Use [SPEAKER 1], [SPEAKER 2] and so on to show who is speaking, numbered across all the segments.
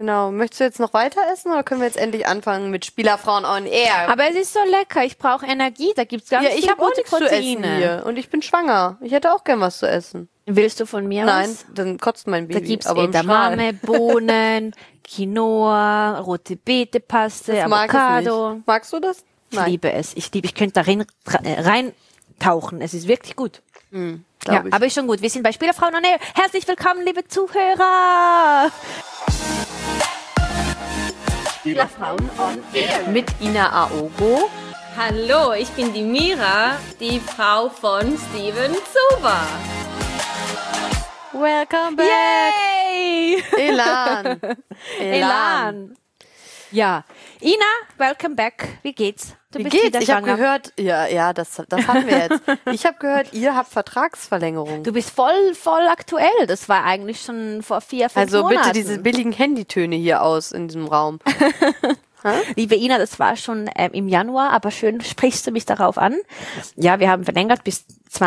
[SPEAKER 1] Genau. Möchtest du jetzt noch weiter essen oder können wir jetzt endlich anfangen mit Spielerfrauen on Air?
[SPEAKER 2] Aber es ist so lecker. Ich brauche Energie. Da gibt's ganz
[SPEAKER 1] ich
[SPEAKER 2] viel
[SPEAKER 1] habe auch nichts zu essen
[SPEAKER 2] Proteine.
[SPEAKER 1] hier und ich bin schwanger. Ich hätte auch gern was zu essen.
[SPEAKER 2] Willst du von mir
[SPEAKER 1] Nein,
[SPEAKER 2] was?
[SPEAKER 1] dann kotzt mein Baby.
[SPEAKER 2] Da gibt's
[SPEAKER 1] aber im Schal.
[SPEAKER 2] Edamame, Bohnen, Quinoa, rote Beetepaste,
[SPEAKER 1] Das mag ich
[SPEAKER 2] Avocado.
[SPEAKER 1] nicht. Magst du das?
[SPEAKER 2] Ich liebe es. Ich könnte darin reintauchen. Es ist wirklich gut.
[SPEAKER 1] Glaub ich.
[SPEAKER 2] Aber ist schon gut. Wir sind bei Spielerfrauen on Air. Herzlich willkommen, liebe Zuhörer. Spielerfrauen on Air.
[SPEAKER 1] Mit Ina Aogo.
[SPEAKER 3] Hallo, ich bin die Mira, die Frau von Steven Zuber.
[SPEAKER 1] Welcome back.
[SPEAKER 2] Yay!
[SPEAKER 1] Elan.
[SPEAKER 2] Ja. Ina, welcome back. Wie geht's? Du
[SPEAKER 1] Wie
[SPEAKER 2] bist
[SPEAKER 1] geht's?
[SPEAKER 2] wieder
[SPEAKER 1] Ich habe
[SPEAKER 2] schwanger.
[SPEAKER 1] gehört, ja, das hatten wir jetzt. Ich habe gehört, ihr habt Vertragsverlängerung.
[SPEAKER 2] Du bist voll aktuell. Das war eigentlich schon vor 4-5
[SPEAKER 1] Also
[SPEAKER 2] Monaten.
[SPEAKER 1] bitte diese billigen Handytöne hier aus in diesem Raum.
[SPEAKER 2] Liebe Ina, das war schon im Januar, aber schön sprichst du mich darauf an. Ja, wir haben verlängert bis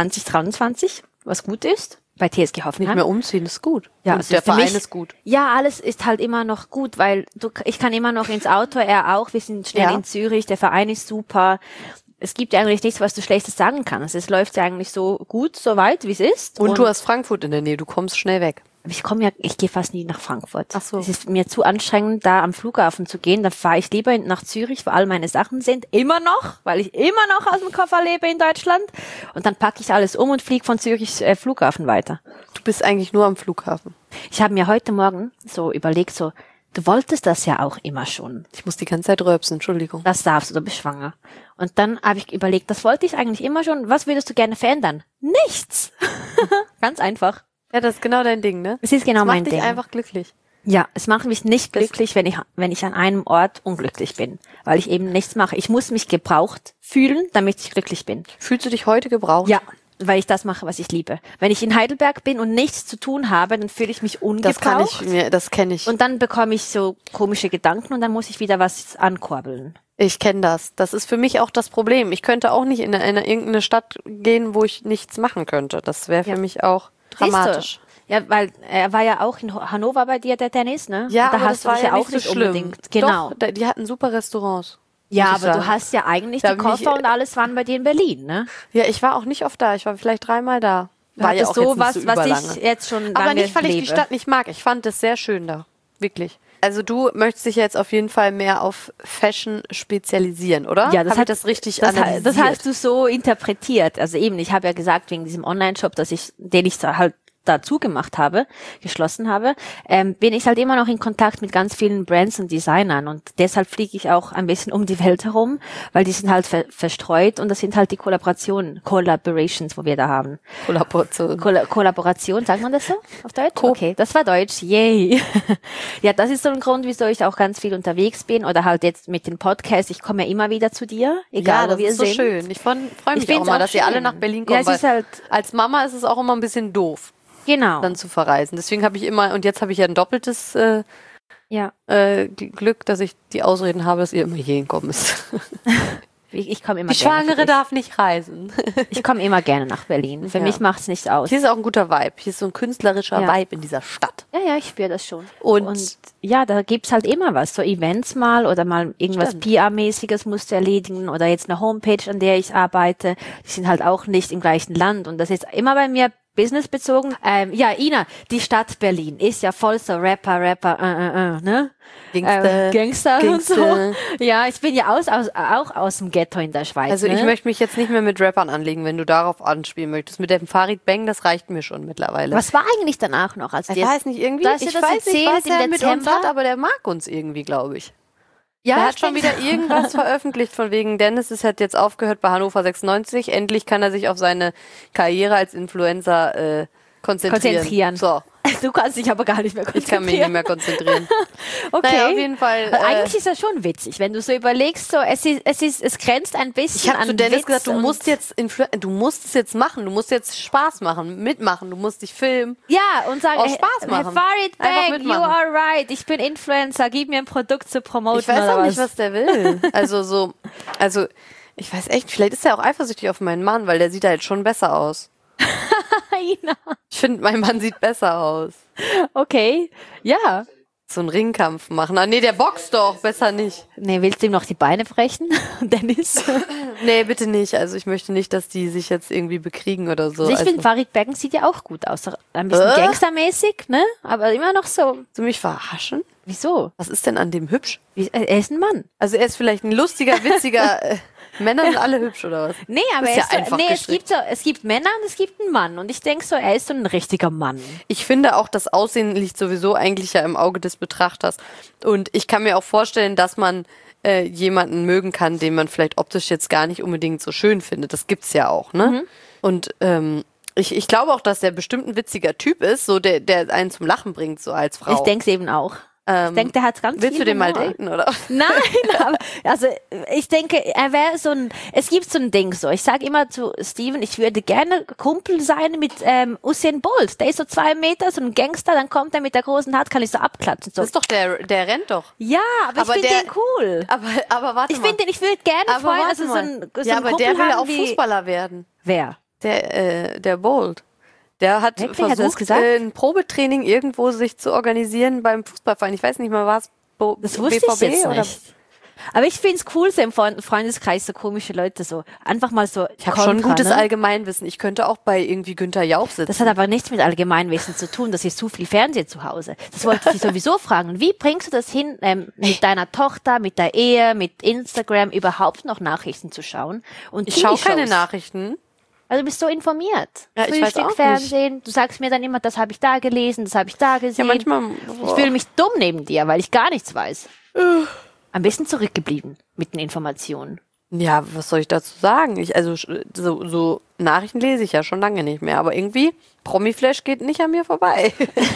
[SPEAKER 2] 2023, was gut ist. Bei TSG
[SPEAKER 1] Nicht
[SPEAKER 2] Hoffenheim.
[SPEAKER 1] mehr umziehen ist gut.
[SPEAKER 2] Ja,
[SPEAKER 1] Und
[SPEAKER 2] es
[SPEAKER 1] der
[SPEAKER 2] ist für
[SPEAKER 1] Verein
[SPEAKER 2] mich-
[SPEAKER 1] ist gut.
[SPEAKER 2] Ja, alles ist halt immer noch gut, weil ich kann immer noch ins Auto, er auch. Wir sind schnell
[SPEAKER 1] Ja.
[SPEAKER 2] in Zürich, der Verein ist super. Es gibt ja eigentlich nichts, was du Schlechtes sagen kannst. Es läuft ja eigentlich so gut, so weit, wie es ist.
[SPEAKER 1] Und du hast Frankfurt in der Nähe, du kommst schnell weg.
[SPEAKER 2] ich gehe fast nie nach Frankfurt.
[SPEAKER 1] Ach so.
[SPEAKER 2] Es ist mir zu anstrengend, da am Flughafen zu gehen. Dann fahre ich lieber nach Zürich, wo all meine Sachen sind. Immer noch, weil ich immer noch aus dem Koffer lebe in Deutschland. Und dann packe ich alles um und fliege von Zürich Flughafen weiter.
[SPEAKER 1] Du bist eigentlich nur am Flughafen.
[SPEAKER 2] Ich habe mir heute Morgen so überlegt, du wolltest das ja auch immer schon.
[SPEAKER 1] Ich muss die ganze Zeit rülpsen, Entschuldigung.
[SPEAKER 2] Das darfst du bist schwanger. Und dann habe ich überlegt, das wollte ich eigentlich immer schon. Was würdest du gerne verändern? Nichts. Ganz einfach.
[SPEAKER 1] Ja, das ist genau dein Ding, ne?
[SPEAKER 2] Es ist genau
[SPEAKER 1] Das
[SPEAKER 2] mein
[SPEAKER 1] macht dich
[SPEAKER 2] Ding.
[SPEAKER 1] einfach glücklich.
[SPEAKER 2] Ja, es macht mich nicht glücklich, wenn ich an einem Ort unglücklich bin, weil ich eben nichts mache. Ich muss mich gebraucht fühlen, damit ich glücklich bin.
[SPEAKER 1] Fühlst du dich heute gebraucht?
[SPEAKER 2] Ja, weil ich das mache, was ich liebe. Wenn ich in Heidelberg bin und nichts zu tun habe, dann fühle ich mich ungebraucht.
[SPEAKER 1] Das kenne ich.
[SPEAKER 2] Und dann bekomme ich so komische Gedanken und dann muss ich wieder was ankurbeln.
[SPEAKER 1] Ich kenne das. Das ist für mich auch das Problem. Ich könnte auch nicht in irgendeine Stadt gehen, wo ich nichts machen könnte. Das wäre für mich auch dramatisch.
[SPEAKER 2] Siehst du? Ja, weil er war ja auch in Hannover bei dir, der Tennis, ne?
[SPEAKER 1] Ja,
[SPEAKER 2] und da
[SPEAKER 1] aber
[SPEAKER 2] hast
[SPEAKER 1] das war
[SPEAKER 2] du dich
[SPEAKER 1] ja
[SPEAKER 2] auch
[SPEAKER 1] nicht so schlimm.
[SPEAKER 2] unbedingt. Genau.
[SPEAKER 1] Doch, die hatten super Restaurants.
[SPEAKER 2] Ja,
[SPEAKER 1] muss ich
[SPEAKER 2] aber du
[SPEAKER 1] sagen.
[SPEAKER 2] hast ja eigentlich
[SPEAKER 1] Da
[SPEAKER 2] die
[SPEAKER 1] hab ich mich-
[SPEAKER 2] Koffer und alles waren bei dir in Berlin, ne?
[SPEAKER 1] Ja, ich war auch nicht oft da. Ich war vielleicht 3-mal da. War ja auch
[SPEAKER 2] so
[SPEAKER 1] jetzt nicht
[SPEAKER 2] was,
[SPEAKER 1] so
[SPEAKER 2] was
[SPEAKER 1] überlange.
[SPEAKER 2] ich jetzt schon lange
[SPEAKER 1] Aber nicht, weil ich die
[SPEAKER 2] lebe.
[SPEAKER 1] Stadt nicht mag. Ich fand es sehr schön da. Wirklich. Also du möchtest dich jetzt auf jeden Fall mehr auf Fashion spezialisieren, oder?
[SPEAKER 2] Ja, das
[SPEAKER 1] Hab ich das richtig
[SPEAKER 2] das
[SPEAKER 1] analysiert.
[SPEAKER 2] hast du so interpretiert. Also eben, ich habe ja gesagt, wegen diesem Online-Shop, den ich halt dazu gemacht habe, geschlossen habe, bin ich halt immer noch in Kontakt mit ganz vielen Brands und Designern und deshalb fliege ich auch ein bisschen um die Welt herum, weil die sind halt verstreut und das sind halt die Collaborations, wo wir da haben. Kollaboration, sagt man das so auf Deutsch? Okay, das war Deutsch, yay. Ja, das ist so ein Grund, wieso ich auch ganz viel unterwegs bin oder halt jetzt mit den Podcasts, ich komme ja immer wieder zu dir, egal
[SPEAKER 1] Ja, das
[SPEAKER 2] wo wir
[SPEAKER 1] ist so
[SPEAKER 2] sind.
[SPEAKER 1] schön. Ich freue mich
[SPEAKER 2] find's
[SPEAKER 1] auch mal,
[SPEAKER 2] auch
[SPEAKER 1] dass ihr alle
[SPEAKER 2] schön.
[SPEAKER 1] nach Berlin
[SPEAKER 2] Ja,
[SPEAKER 1] kommt.
[SPEAKER 2] es ist
[SPEAKER 1] weil
[SPEAKER 2] halt-
[SPEAKER 1] als Mama ist es auch immer ein bisschen doof,
[SPEAKER 2] Genau.
[SPEAKER 1] dann zu verreisen. Deswegen habe ich immer, und jetzt habe ich ja ein doppeltes
[SPEAKER 2] Ja.
[SPEAKER 1] Glück, dass ich die Ausreden habe, dass ihr immer hier hinkommen müsst.
[SPEAKER 2] Ich komme immer
[SPEAKER 1] Die
[SPEAKER 2] gerne. für
[SPEAKER 1] Schwangere
[SPEAKER 2] dich.
[SPEAKER 1] darf nicht reisen.
[SPEAKER 2] Ich komme immer gerne nach Berlin. Für
[SPEAKER 1] Ja.
[SPEAKER 2] mich macht's nichts aus.
[SPEAKER 1] Hier ist auch ein guter Vibe. Hier ist so ein künstlerischer
[SPEAKER 2] Ja.
[SPEAKER 1] Vibe in dieser Stadt.
[SPEAKER 2] Ja, ich spüre das schon.
[SPEAKER 1] Und-
[SPEAKER 2] ja, da gibt's halt immer was. So Events mal oder mal irgendwas
[SPEAKER 1] Stimmt.
[SPEAKER 2] PR-mäßiges musst du erledigen oder jetzt eine Homepage, an der ich arbeite. Die sind halt auch nicht im gleichen Land und das ist immer bei mir businessbezogen. Ja, Ina, die Stadt Berlin ist ja voll so Rapper, ne? Gangster und so.
[SPEAKER 1] Gangster.
[SPEAKER 2] Ja, ich bin ja auch aus dem Ghetto in der Schweiz.
[SPEAKER 1] Also
[SPEAKER 2] ne?
[SPEAKER 1] ich möchte mich jetzt nicht mehr mit Rappern anlegen, wenn du darauf anspielen möchtest. Mit dem Farid Bang, das reicht mir schon mittlerweile.
[SPEAKER 2] Was war eigentlich danach noch? Als
[SPEAKER 1] Ich
[SPEAKER 2] dir-
[SPEAKER 1] weiß nicht, irgendwie,
[SPEAKER 2] Du hast dir
[SPEAKER 1] ich
[SPEAKER 2] das
[SPEAKER 1] weiß nicht,
[SPEAKER 2] erzählt
[SPEAKER 1] was er
[SPEAKER 2] im
[SPEAKER 1] mit uns
[SPEAKER 2] Dezember?
[SPEAKER 1] hat, aber der mag uns irgendwie, glaube ich.
[SPEAKER 2] Ja,
[SPEAKER 1] Der hat
[SPEAKER 2] ich
[SPEAKER 1] schon
[SPEAKER 2] denk-
[SPEAKER 1] wieder irgendwas veröffentlicht von wegen, Dennis hat jetzt aufgehört bei Hannover 96. Endlich kann er sich auf seine Karriere als Influencer konzentrieren. So,
[SPEAKER 2] Du kannst dich aber gar nicht mehr
[SPEAKER 1] ich
[SPEAKER 2] konzentrieren.
[SPEAKER 1] kann mich nicht mehr konzentrieren.
[SPEAKER 2] Okay.
[SPEAKER 1] Naja, auf jeden Fall.
[SPEAKER 2] Eigentlich ist das schon witzig, wenn du so überlegst, so es grenzt ein bisschen
[SPEAKER 1] Ich habe
[SPEAKER 2] an
[SPEAKER 1] zu Dennis
[SPEAKER 2] Witz
[SPEAKER 1] gesagt, du
[SPEAKER 2] und-
[SPEAKER 1] musst es jetzt machen, du musst jetzt Spaß machen, mitmachen, du musst dich filmen.
[SPEAKER 2] Ja, und sagen,
[SPEAKER 1] auch Spaß machen.
[SPEAKER 2] Farid
[SPEAKER 1] Einfach
[SPEAKER 2] Bang, you
[SPEAKER 1] mitmachen.
[SPEAKER 2] are right, ich bin Influencer, gib mir ein Produkt zu promoten
[SPEAKER 1] Ich weiß
[SPEAKER 2] oder
[SPEAKER 1] auch nicht, was der will. Also ich weiß echt, vielleicht ist er auch eifersüchtig auf meinen Mann, weil der sieht da jetzt schon besser aus.
[SPEAKER 2] Ina.
[SPEAKER 1] Ich finde, mein Mann sieht besser aus.
[SPEAKER 2] Okay, ja.
[SPEAKER 1] so einen Ringkampf machen. Ah, nee, der boxt doch, besser nicht.
[SPEAKER 2] Nee, willst du ihm noch die Beine brechen, Dennis?
[SPEAKER 1] Nee, bitte nicht. Also ich möchte nicht, dass die sich jetzt irgendwie bekriegen oder so.
[SPEAKER 2] Also ich finde, Farid Bang sieht ja auch gut aus. Ein bisschen gangstermäßig, ne? Aber immer noch so.
[SPEAKER 1] Willst du mich verarschen?
[SPEAKER 2] Wieso?
[SPEAKER 1] Was ist denn an dem hübsch?
[SPEAKER 2] Er ist ein Mann.
[SPEAKER 1] Also er ist vielleicht ein lustiger, witziger... Männer sind alle hübsch, oder was?
[SPEAKER 2] Nee, aber
[SPEAKER 1] ist
[SPEAKER 2] er
[SPEAKER 1] ja
[SPEAKER 2] ist so,
[SPEAKER 1] einfach
[SPEAKER 2] es gibt Männer und es gibt einen Mann. Und ich denke so, er ist so ein richtiger Mann.
[SPEAKER 1] Ich finde auch, das Aussehen liegt sowieso eigentlich ja im Auge des Betrachters. Und ich kann mir auch vorstellen, dass man jemanden mögen kann, den man vielleicht optisch jetzt gar nicht unbedingt so schön findet. Das gibt's ja auch, ne?
[SPEAKER 2] Mhm.
[SPEAKER 1] Und ich glaube auch, dass der bestimmt ein witziger Typ ist, so der einen zum Lachen bringt, so als Frau.
[SPEAKER 2] Ich denke es eben auch. Ich denke, der hat ganz
[SPEAKER 1] Willst
[SPEAKER 2] viel
[SPEAKER 1] du den mal
[SPEAKER 2] Humor.
[SPEAKER 1] daten, oder?
[SPEAKER 2] Nein, aber also ich denke, er wäre so ein, es gibt so ein Ding so, ich sage immer zu Steven, ich würde gerne Kumpel sein mit Usain Bolt, der ist so 2 Meter, so ein Gangster, dann kommt er mit der großen Hand, kann ich so abklatschen. So.
[SPEAKER 1] Das ist doch der rennt doch.
[SPEAKER 2] Ja, aber ich finde den cool.
[SPEAKER 1] Aber warte
[SPEAKER 2] Ich
[SPEAKER 1] mal.
[SPEAKER 2] finde den, ich würde gerne
[SPEAKER 1] Aber
[SPEAKER 2] freuen,
[SPEAKER 1] warte
[SPEAKER 2] also so
[SPEAKER 1] mal.
[SPEAKER 2] ein, so
[SPEAKER 1] Ja,
[SPEAKER 2] ein
[SPEAKER 1] aber
[SPEAKER 2] Kumpel
[SPEAKER 1] der will
[SPEAKER 2] haben
[SPEAKER 1] auch
[SPEAKER 2] wie,
[SPEAKER 1] Fußballer werden.
[SPEAKER 2] Wer?
[SPEAKER 1] Der Bolt. Der hat
[SPEAKER 2] Wirklich? Hat er das
[SPEAKER 1] versucht,
[SPEAKER 2] gesagt?
[SPEAKER 1] ein Probetraining irgendwo sich zu organisieren beim Fußballverein. Ich weiß nicht mehr, was.
[SPEAKER 2] Das wusste
[SPEAKER 1] BVB
[SPEAKER 2] ich jetzt
[SPEAKER 1] oder?
[SPEAKER 2] nicht. Aber ich finde es cool, so im Freundeskreis so komische Leute so, einfach mal so.
[SPEAKER 1] Ich habe schon gutes
[SPEAKER 2] ne?
[SPEAKER 1] Allgemeinwissen. Ich könnte auch bei irgendwie Günther Jauch sitzen.
[SPEAKER 2] Das hat aber nichts mit Allgemeinwissen zu tun, dass ihr zu viel Fernsehen zu Hause. Das wollte ich sowieso fragen. Wie bringst du das hin, mit deiner Tochter, mit der Ehe, mit Instagram überhaupt noch Nachrichten zu schauen? Und
[SPEAKER 1] Ich schaue
[SPEAKER 2] TV-Shows?
[SPEAKER 1] keine Nachrichten.
[SPEAKER 2] Also du bist so informiert.
[SPEAKER 1] Ja, ich weiß auch nicht.
[SPEAKER 2] Fernsehen. Du sagst mir dann immer, das habe ich da gelesen, das habe ich da gesehen.
[SPEAKER 1] Ja, manchmal.
[SPEAKER 2] Ich fühle mich dumm neben dir, weil ich gar nichts weiß. Ein bisschen zurückgeblieben mit den Informationen.
[SPEAKER 1] Ja, was soll ich dazu sagen? Also so Nachrichten lese ich ja schon lange nicht mehr, aber irgendwie Promiflash geht nicht an mir vorbei.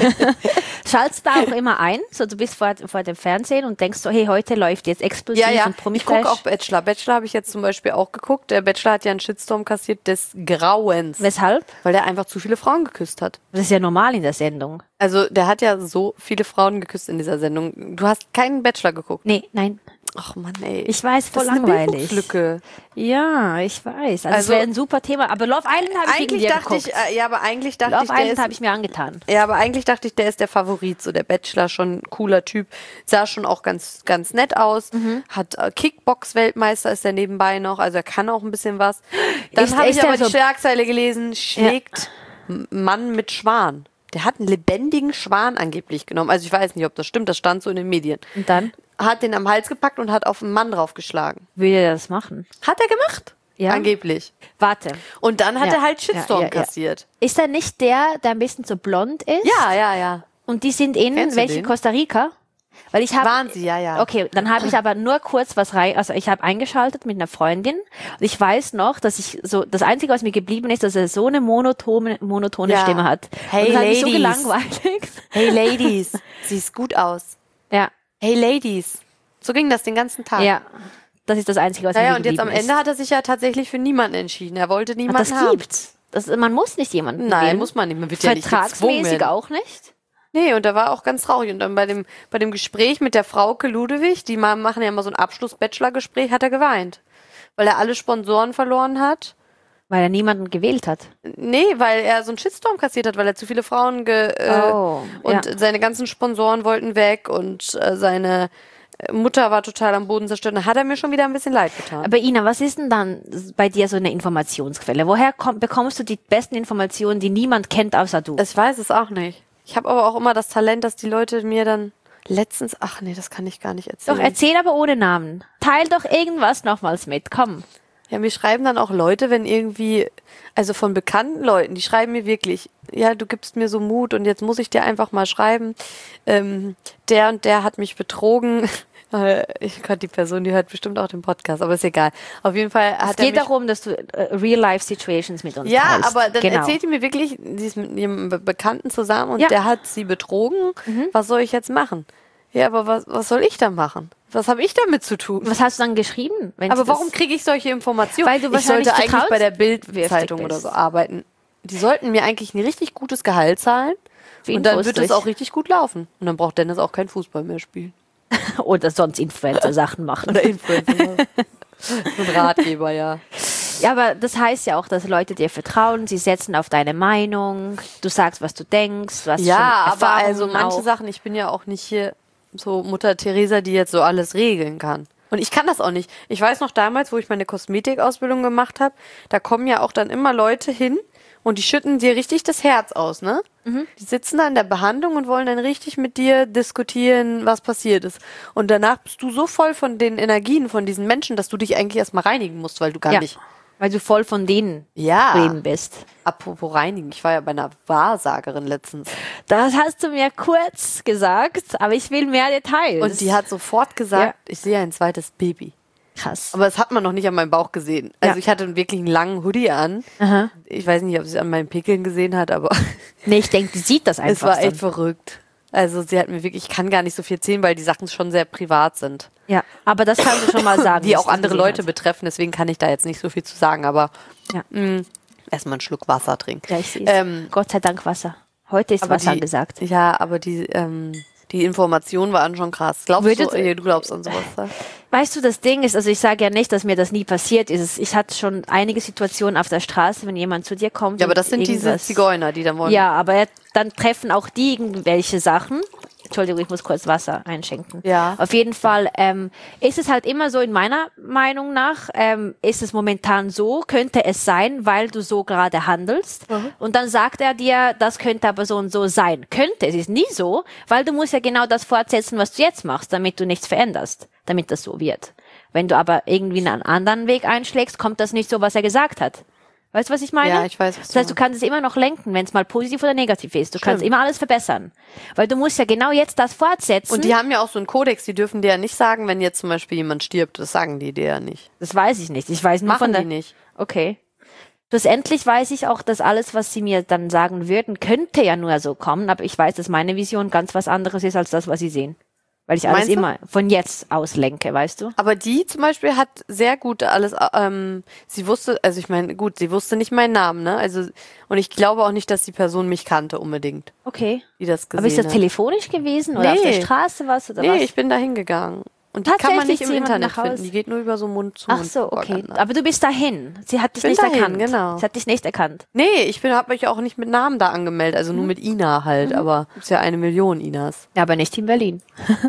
[SPEAKER 2] Schaltest da auch immer ein? So, du bist vor dem Fernsehen und denkst so, hey, heute läuft jetzt explosiv
[SPEAKER 1] Ja,
[SPEAKER 2] und
[SPEAKER 1] ich
[SPEAKER 2] Promiflash.
[SPEAKER 1] gucke auch Bachelor. Bachelor habe ich jetzt zum Beispiel auch geguckt. Der Bachelor hat ja einen Shitstorm kassiert des Grauens.
[SPEAKER 2] Weshalb?
[SPEAKER 1] Weil der einfach zu viele Frauen geküsst hat.
[SPEAKER 2] Das ist ja normal in der Sendung.
[SPEAKER 1] Also der hat ja so viele Frauen geküsst in dieser Sendung. Du hast keinen Bachelor geguckt.
[SPEAKER 2] Nee, nein.
[SPEAKER 1] Ach Mann, ey.
[SPEAKER 2] Ich weiß, voll
[SPEAKER 1] das ist
[SPEAKER 2] langweilig.
[SPEAKER 1] Eine Bildungslücke.
[SPEAKER 2] Ja, ich weiß. Also es wäre ein super Thema. Aber Love Island habe ich
[SPEAKER 1] Eigentlich
[SPEAKER 2] dir
[SPEAKER 1] dachte
[SPEAKER 2] geguckt.
[SPEAKER 1] aber eigentlich dachte
[SPEAKER 2] Love
[SPEAKER 1] ich, der
[SPEAKER 2] Island habe
[SPEAKER 1] ist,
[SPEAKER 2] ich mir angetan.
[SPEAKER 1] ja, aber eigentlich dachte ich, der ist der Favorit, so der Bachelor, schon ein cooler Typ, sah schon auch ganz, ganz nett aus, hat Kickbox-Weltmeister ist er nebenbei noch, also er kann auch ein bisschen was. Dann habe ich aber die Schlagzeile gelesen, schlägt Mann mit Schwan. Der hat einen lebendigen Schwan angeblich genommen. Also ich weiß nicht, ob das stimmt, das stand so in den Medien.
[SPEAKER 2] Und dann?
[SPEAKER 1] Hat den am Hals gepackt und hat auf einen Mann draufgeschlagen.
[SPEAKER 2] Will er das machen?
[SPEAKER 1] Hat er gemacht?
[SPEAKER 2] Ja.
[SPEAKER 1] Angeblich.
[SPEAKER 2] Warte.
[SPEAKER 1] Und dann hat
[SPEAKER 2] Ja.
[SPEAKER 1] er halt Shitstorm
[SPEAKER 2] Ja.
[SPEAKER 1] kassiert.
[SPEAKER 2] Ist er nicht der ein bisschen so blond ist?
[SPEAKER 1] Ja.
[SPEAKER 2] Und die sind in
[SPEAKER 1] Kennst du
[SPEAKER 2] welche
[SPEAKER 1] den?
[SPEAKER 2] Costa Rica? Weil ich habe
[SPEAKER 1] Waren sie, ja.
[SPEAKER 2] Okay, dann habe ich aber nur kurz was rein, also ich habe eingeschaltet mit einer Freundin und ich weiß noch, dass ich so, das Einzige, was mir geblieben ist, dass er so eine monotone
[SPEAKER 1] Ja.
[SPEAKER 2] Stimme hat.
[SPEAKER 1] Hey,
[SPEAKER 2] und das hat mich so
[SPEAKER 1] Ladies.
[SPEAKER 2] gelangweilt.
[SPEAKER 1] Hey Ladies, siehst gut aus.
[SPEAKER 2] Ja,
[SPEAKER 1] Hey Ladies. So ging das den ganzen Tag.
[SPEAKER 2] ja. Das ist das Einzige, was mir
[SPEAKER 1] Naja, und jetzt
[SPEAKER 2] geblieben
[SPEAKER 1] am Ende hat er sich ja tatsächlich für niemanden entschieden. Er wollte
[SPEAKER 2] ist.
[SPEAKER 1] niemanden
[SPEAKER 2] Das
[SPEAKER 1] haben.
[SPEAKER 2] gibt's. Man muss nicht jemanden
[SPEAKER 1] Nein,
[SPEAKER 2] wählen.
[SPEAKER 1] muss man nicht. Man wird ja nicht
[SPEAKER 2] Vertragsmäßig
[SPEAKER 1] gezwungen.
[SPEAKER 2] auch nicht.
[SPEAKER 1] Nee, und er war auch ganz traurig. Und dann bei dem Gespräch mit der Frauke Ludewig, die machen ja immer so ein Abschluss-Bachelor-Gespräch, hat er geweint. Weil er alle Sponsoren verloren hat.
[SPEAKER 2] Weil er niemanden gewählt hat.
[SPEAKER 1] Nee, weil er so einen Shitstorm kassiert hat, weil er zu viele Frauen und seine ganzen Sponsoren wollten weg und seine Mutter war total am Boden zerstört. Da hat er mir schon wieder ein bisschen leid getan.
[SPEAKER 2] Aber Ina, was ist denn dann bei dir so eine Informationsquelle? Woher bekommst du die besten Informationen, die niemand kennt außer du?
[SPEAKER 1] Ich weiß es auch nicht. Ich habe aber auch immer das Talent, dass die Leute mir dann letztens... Ach nee, das kann ich gar nicht erzählen.
[SPEAKER 2] Doch, erzähl aber ohne Namen. Teil doch irgendwas nochmals mit, komm.
[SPEAKER 1] Ja, mir schreiben dann auch Leute, wenn irgendwie... Also von bekannten Leuten, die schreiben mir wirklich... Ja, du gibst mir so Mut und jetzt muss ich dir einfach mal schreiben. Der und der hat mich betrogen... Gott, die Person, die hört bestimmt auch den Podcast, aber ist egal. Auf jeden Fall hat
[SPEAKER 2] Es geht darum, dass du Real-Life-Situations mit uns
[SPEAKER 1] ja,
[SPEAKER 2] teilst.
[SPEAKER 1] aber dann
[SPEAKER 2] genau.
[SPEAKER 1] erzählt die mir wirklich, sie ist mit ihrem Bekannten zusammen und
[SPEAKER 2] Ja.
[SPEAKER 1] der hat sie betrogen. Was soll ich jetzt machen? Ja, aber was soll ich dann machen? Was habe ich damit zu tun?
[SPEAKER 2] Was hast du dann geschrieben? Wenn
[SPEAKER 1] Aber
[SPEAKER 2] sie
[SPEAKER 1] warum
[SPEAKER 2] das-
[SPEAKER 1] kriege ich solche Informationen?
[SPEAKER 2] Weil du
[SPEAKER 1] ich sollte
[SPEAKER 2] wahrscheinlich
[SPEAKER 1] eigentlich bei der
[SPEAKER 2] vertrauenswürdig
[SPEAKER 1] Bild-Zeitung oder
[SPEAKER 2] bist.
[SPEAKER 1] so arbeiten. Die sollten mir eigentlich ein richtig gutes Gehalt zahlen
[SPEAKER 2] Für
[SPEAKER 1] und dann
[SPEAKER 2] Infos
[SPEAKER 1] wird es
[SPEAKER 2] durch.
[SPEAKER 1] auch richtig gut laufen. Und dann braucht Dennis auch keinen Fußball mehr spielen.
[SPEAKER 2] Oder sonst Influencer-Sachen machen.
[SPEAKER 1] Oder Influencer. So ein Ratgeber, ja.
[SPEAKER 2] Ja, aber das heißt ja auch, dass Leute dir vertrauen, sie setzen auf deine Meinung, du sagst, was du denkst, was
[SPEAKER 1] Ja,
[SPEAKER 2] schon
[SPEAKER 1] aber
[SPEAKER 2] Erfahrungen
[SPEAKER 1] also manche
[SPEAKER 2] auch.
[SPEAKER 1] Sachen, ich bin ja auch nicht hier so Mutter Teresa, die jetzt so alles regeln kann. Und ich kann das auch nicht. Ich weiß noch damals, wo ich meine Kosmetikausbildung gemacht habe, da kommen ja auch dann immer Leute hin und die schütten dir richtig das Herz aus, ne? Die sitzen da in der Behandlung und wollen dann richtig mit dir diskutieren, was passiert ist. Und danach bist du so voll von den Energien von diesen Menschen, dass du dich eigentlich erstmal reinigen musst, weil du gar nicht...
[SPEAKER 2] Weil du voll von denen reden bist.
[SPEAKER 1] Apropos reinigen, ich war ja bei einer Wahrsagerin letztens.
[SPEAKER 2] Das hast du mir kurz gesagt, aber ich will mehr Details.
[SPEAKER 1] Und die hat sofort gesagt, ich sehe ein zweites Baby.
[SPEAKER 2] Krass.
[SPEAKER 1] Aber das hat man noch nicht an meinem Bauch gesehen. Also ich hatte wirklich einen langen Hoodie an.
[SPEAKER 2] Aha.
[SPEAKER 1] Ich weiß nicht, ob sie es an meinen Pickeln gesehen hat, aber
[SPEAKER 2] Nee, ich denke, die sieht das einfach.
[SPEAKER 1] es war echt verrückt. Also sie hat mir wirklich, ich kann gar nicht so viel erzählen, weil die Sachen schon sehr privat sind.
[SPEAKER 2] Ja, aber das kannst du schon mal sagen.
[SPEAKER 1] Die auch andere Leute betreffen, deswegen kann ich da jetzt nicht so viel zu sagen, aber erstmal einen Schluck Wasser trinken.
[SPEAKER 2] Ja, ich sehe es. Gott sei Dank Wasser. Heute ist Wasser angesagt.
[SPEAKER 1] Ja, aber die Informationen waren schon krass. Glaubst du glaubst an sowas? Ja?
[SPEAKER 2] Weißt du, das Ding ist, also ich sage ja nicht, dass mir das nie passiert ist. Ich hatte schon einige Situationen auf der Straße, wenn jemand zu dir kommt.
[SPEAKER 1] Ja, aber das sind diese Zigeuner, die dann wollen.
[SPEAKER 2] Ja, aber dann treffen auch die irgendwelche Sachen. Entschuldigung, ich muss kurz Wasser einschenken.
[SPEAKER 1] Ja.
[SPEAKER 2] Auf jeden Fall ist es halt immer so, in meiner Meinung nach, ist es momentan so, könnte es sein, weil du so gerade handelst. Und dann sagt er dir, das könnte aber so und so sein. Könnte, es ist nie so, weil du musst ja genau das fortsetzen, was du jetzt machst, damit du nichts veränderst, damit das so wird. Wenn du aber irgendwie einen anderen Weg einschlägst, kommt das nicht so, was er gesagt hat. Weißt du, was ich meine?
[SPEAKER 1] Ja, ich weiß.
[SPEAKER 2] Das heißt, du kannst es immer noch lenken, wenn es mal positiv oder negativ ist. Du kannst immer alles verbessern. Weil du musst ja genau jetzt das fortsetzen.
[SPEAKER 1] Und die haben ja auch so einen Kodex, die dürfen dir ja nicht sagen, wenn jetzt zum Beispiel jemand stirbt. Das sagen die dir ja nicht.
[SPEAKER 2] Das weiß ich nicht. Ich weiß nur
[SPEAKER 1] Machen die nicht.
[SPEAKER 2] Okay. Schlussendlich weiß ich auch, dass alles, was sie mir dann sagen würden, könnte ja nur so kommen. Aber ich weiß, dass meine Vision ganz was anderes ist, als das, was sie sehen. Weil ich alles immer von jetzt aus lenke, weißt du?
[SPEAKER 1] Aber die zum Beispiel hat sehr gut alles, sie wusste, also ich meine, gut, sie wusste nicht meinen Namen, ne? Also, und ich glaube auch nicht, dass die Person mich kannte unbedingt.
[SPEAKER 2] Okay.
[SPEAKER 1] Die das gesehen
[SPEAKER 2] Aber ist das
[SPEAKER 1] hat.
[SPEAKER 2] telefonisch gewesen oder auf der Straße was oder was?
[SPEAKER 1] Nee, ich bin da hingegangen. Und die kann man nicht im Internet finden. Die geht nur über so Mund zu Mund.
[SPEAKER 2] Ach so, okay. Aber du bist dahin. Sie hat dich
[SPEAKER 1] bin
[SPEAKER 2] nicht
[SPEAKER 1] dahin,
[SPEAKER 2] erkannt.
[SPEAKER 1] genau.
[SPEAKER 2] Sie hat dich nicht erkannt.
[SPEAKER 1] Nee, ich habe mich auch nicht mit Namen da angemeldet, also nur mit Ina halt. Aber es ist ja 1 Million Inas.
[SPEAKER 2] Ja, aber nicht in Berlin.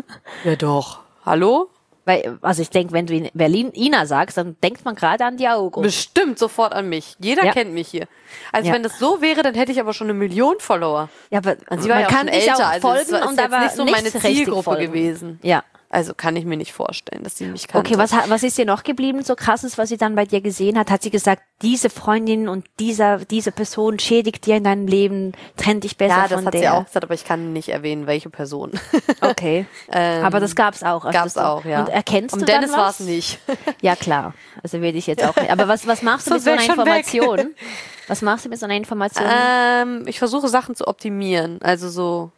[SPEAKER 1] Ja doch. Hallo?
[SPEAKER 2] Weil, also ich denke, wenn du in Berlin Ina sagst, dann denkt man gerade an die Augen.
[SPEAKER 1] Bestimmt sofort an mich. Jeder kennt mich hier. Also wenn das so wäre, dann hätte ich aber schon 1 Million Follower.
[SPEAKER 2] Ja, aber
[SPEAKER 1] sie war
[SPEAKER 2] man
[SPEAKER 1] ja
[SPEAKER 2] kann
[SPEAKER 1] schon
[SPEAKER 2] dich
[SPEAKER 1] älter,
[SPEAKER 2] auch
[SPEAKER 1] also
[SPEAKER 2] folgen
[SPEAKER 1] das ist
[SPEAKER 2] und
[SPEAKER 1] jetzt
[SPEAKER 2] aber
[SPEAKER 1] nicht so
[SPEAKER 2] nicht
[SPEAKER 1] meine
[SPEAKER 2] richtig
[SPEAKER 1] Zielgruppe
[SPEAKER 2] folgen.
[SPEAKER 1] gewesen.
[SPEAKER 2] Ja.
[SPEAKER 1] Also kann ich mir nicht vorstellen, dass sie mich kannte.
[SPEAKER 2] Okay, was ist dir noch geblieben, so krasses, was sie dann bei dir gesehen hat? Hat sie gesagt, diese Freundin und diese Person schädigt dir in deinem Leben, trennt dich besser von der?
[SPEAKER 1] Ja, das hat sie auch gesagt, aber ich kann nicht erwähnen, welche Person.
[SPEAKER 2] Okay, aber das gab's auch. Also
[SPEAKER 1] gab's auch, ja.
[SPEAKER 2] Und erkennst du
[SPEAKER 1] Dennis
[SPEAKER 2] dann was?
[SPEAKER 1] war es nicht.
[SPEAKER 2] Ja, klar. Also will ich jetzt auch nicht. Aber was machst du mit so einer Information? Was machst du mit so einer Information?
[SPEAKER 1] Ich versuche Sachen zu optimieren. Also so,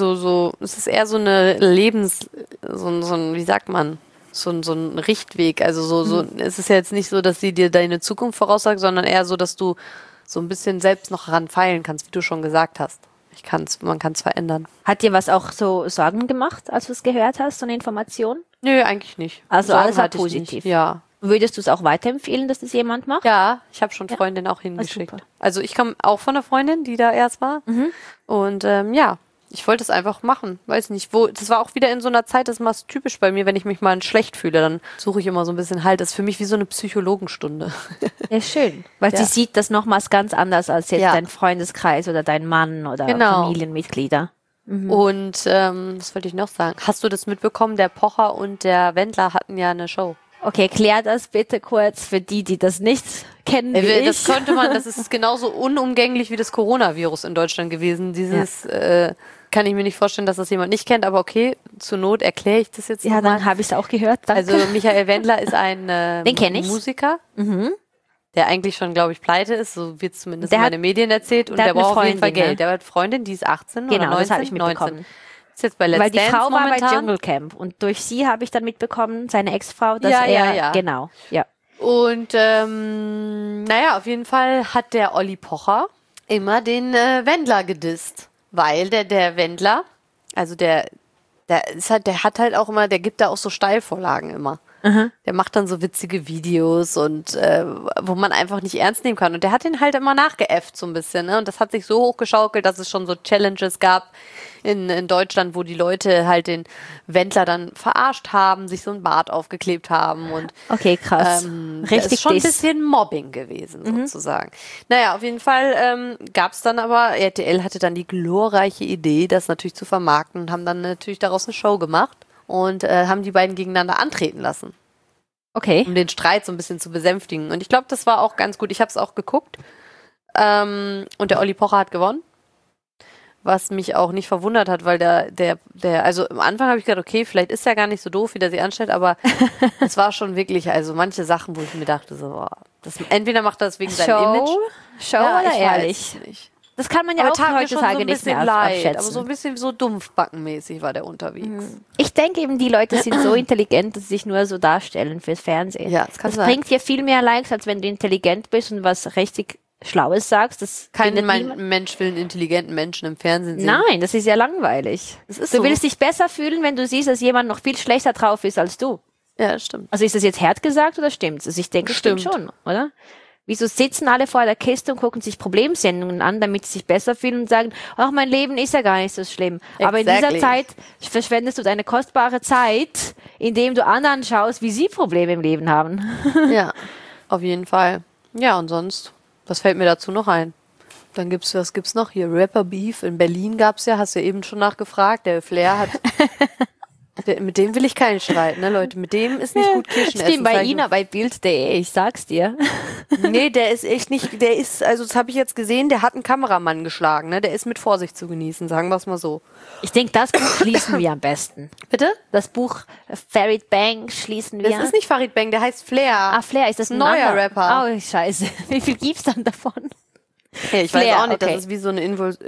[SPEAKER 1] es ist eher so eine wie sagt man, so ein Richtweg. Also es ist ja jetzt nicht so, dass sie dir deine Zukunft voraussagt, sondern eher so, dass du so ein bisschen selbst noch ranfeilen kannst, wie du schon gesagt hast. Man kann es verändern.
[SPEAKER 2] Hat dir was auch so Sorgen gemacht, als du es gehört hast, so eine Information?
[SPEAKER 1] Nö, eigentlich nicht.
[SPEAKER 2] Also
[SPEAKER 1] Sorgen
[SPEAKER 2] alles war
[SPEAKER 1] hatte ich
[SPEAKER 2] positiv.
[SPEAKER 1] nicht. Ja.
[SPEAKER 2] Würdest du es auch weiterempfehlen, dass das jemand macht?
[SPEAKER 1] Ja, ich habe schon Freundinnen auch hingeschickt. Also ich komme auch von einer Freundin, die da erst war. Und ich wollte es einfach machen. Weiß nicht, das war auch wieder in so einer Zeit, das ist mal typisch bei mir, wenn ich mich mal schlecht fühle, dann suche ich immer so ein bisschen Halt. Das ist für mich wie so eine Psychologenstunde.
[SPEAKER 2] Ja, schön. Weil sie sieht das nochmals ganz anders als jetzt dein Freundeskreis oder dein Mann oder Familienmitglieder.
[SPEAKER 1] Und was wollte ich noch sagen? Hast du das mitbekommen? Der Pocher und der Wendler hatten ja eine Show.
[SPEAKER 2] Okay, klär das bitte kurz für die das nicht kennen wie
[SPEAKER 1] das das ist genauso unumgänglich wie das Coronavirus in Deutschland gewesen. Kann ich mir nicht vorstellen, dass das jemand nicht kennt, aber okay, zur Not erkläre ich das jetzt
[SPEAKER 2] nochmal. Ja, dann habe ich es auch gehört. Danke.
[SPEAKER 1] Also Michael Wendler ist ein
[SPEAKER 2] Den kenn ich.
[SPEAKER 1] Musiker, der eigentlich schon, glaube ich, pleite ist, so wird es zumindest in den Medien erzählt, und der braucht auf jeden Fall Geld. Der hat Freundin, die ist 18 oder 19,
[SPEAKER 2] das habe ich mitbekommen.
[SPEAKER 1] 19. Ist jetzt bei Let's
[SPEAKER 2] Weil die
[SPEAKER 1] Dance
[SPEAKER 2] Frau
[SPEAKER 1] momentan.
[SPEAKER 2] war bei Dschungelcamp und durch sie habe ich dann mitbekommen, seine Ex-Frau, dass genau, ja.
[SPEAKER 1] Und auf jeden Fall hat der Olli Pocher immer den Wendler gedisst, weil der Wendler, also der gibt da auch so Steilvorlagen immer. Der macht dann so witzige Videos und wo man einfach nicht ernst nehmen kann. Und der hat den halt immer nachgeäfft so ein bisschen. Ne? Und das hat sich so hochgeschaukelt, dass es schon so Challenges gab in Deutschland, wo die Leute halt den Wendler dann verarscht haben, sich so ein Bart aufgeklebt haben. Und
[SPEAKER 2] okay, krass.
[SPEAKER 1] Richtig, das ist schon ein bisschen Mobbing gewesen, sozusagen. Naja, auf jeden Fall gab es dann aber, RTL hatte dann die glorreiche Idee, das natürlich zu vermarkten und haben dann natürlich daraus eine Show gemacht und haben die beiden gegeneinander antreten lassen.
[SPEAKER 2] Okay.
[SPEAKER 1] Um den Streit so ein bisschen zu besänftigen. Und ich glaube, das war auch ganz gut. Ich habe es auch geguckt. Und der Olli Pocher hat gewonnen. Was mich auch nicht verwundert hat, weil also am Anfang habe ich gedacht, okay, vielleicht ist er gar nicht so doof, wie der sich anstellt, aber es war schon wirklich, also manche Sachen, wo ich mir dachte, so, boah, entweder macht er das wegen seinem Image.
[SPEAKER 2] Show oder ehrlich?
[SPEAKER 1] Nicht.
[SPEAKER 2] Das kann man ja auch heutzutage nicht mehr abschätzen.
[SPEAKER 1] Aber so ein bisschen so dumpfbackenmäßig war der unterwegs.
[SPEAKER 2] Ich denke eben, die Leute sind so intelligent, dass sie sich nur so darstellen fürs Fernsehen.
[SPEAKER 1] Ja, das
[SPEAKER 2] bringt dir viel mehr Likes, als wenn du intelligent bist und was richtig Schlaues sagst.
[SPEAKER 1] Kein Mensch will einen intelligenten Menschen im Fernsehen sehen.
[SPEAKER 2] Nein, das ist ja langweilig. Du willst dich besser fühlen, wenn du siehst, dass jemand noch viel schlechter drauf ist als du.
[SPEAKER 1] Ja, das stimmt.
[SPEAKER 2] Also ist das jetzt hart gesagt oder stimmt's? Also ich denke, es stimmt schon, oder? Wieso sitzen alle vor der Kiste und gucken sich Problemsendungen an, damit sie sich besser fühlen und sagen, ach, mein Leben ist ja gar nicht so schlimm. Aber in dieser Zeit verschwendest du deine kostbare Zeit, indem du anderen schaust, wie sie Probleme im Leben haben.
[SPEAKER 1] Ja, auf jeden Fall. Ja, und sonst, was fällt mir dazu noch ein? Dann was gibt's noch hier? Rapper Beef in Berlin gab's ja, hast du ja eben schon nachgefragt. Der Flair hat... mit dem will ich keinen Streit, ne, Leute? Mit dem ist nicht gut Kirschen essen.
[SPEAKER 2] Ich bin bei Ina bei Bild.de, ich sag's dir.
[SPEAKER 1] Nee, der ist echt nicht, also das habe ich jetzt gesehen, der hat einen Kameramann geschlagen, ne? Der ist mit Vorsicht zu genießen, sagen wir es mal so.
[SPEAKER 2] Ich denke, das Buch schließen wir am besten.
[SPEAKER 1] Bitte?
[SPEAKER 2] Das Buch Farid Bang schließen wir.
[SPEAKER 1] Das ist nicht Farid Bang, der heißt Flair.
[SPEAKER 2] Ah, Flair, ist das ein
[SPEAKER 1] neuer Rapper?
[SPEAKER 2] Oh, scheiße. Wie viel gibt's dann davon?
[SPEAKER 1] Ja, ich
[SPEAKER 2] Flair,
[SPEAKER 1] weiß auch nicht,
[SPEAKER 2] okay.
[SPEAKER 1] Das ist wie so eine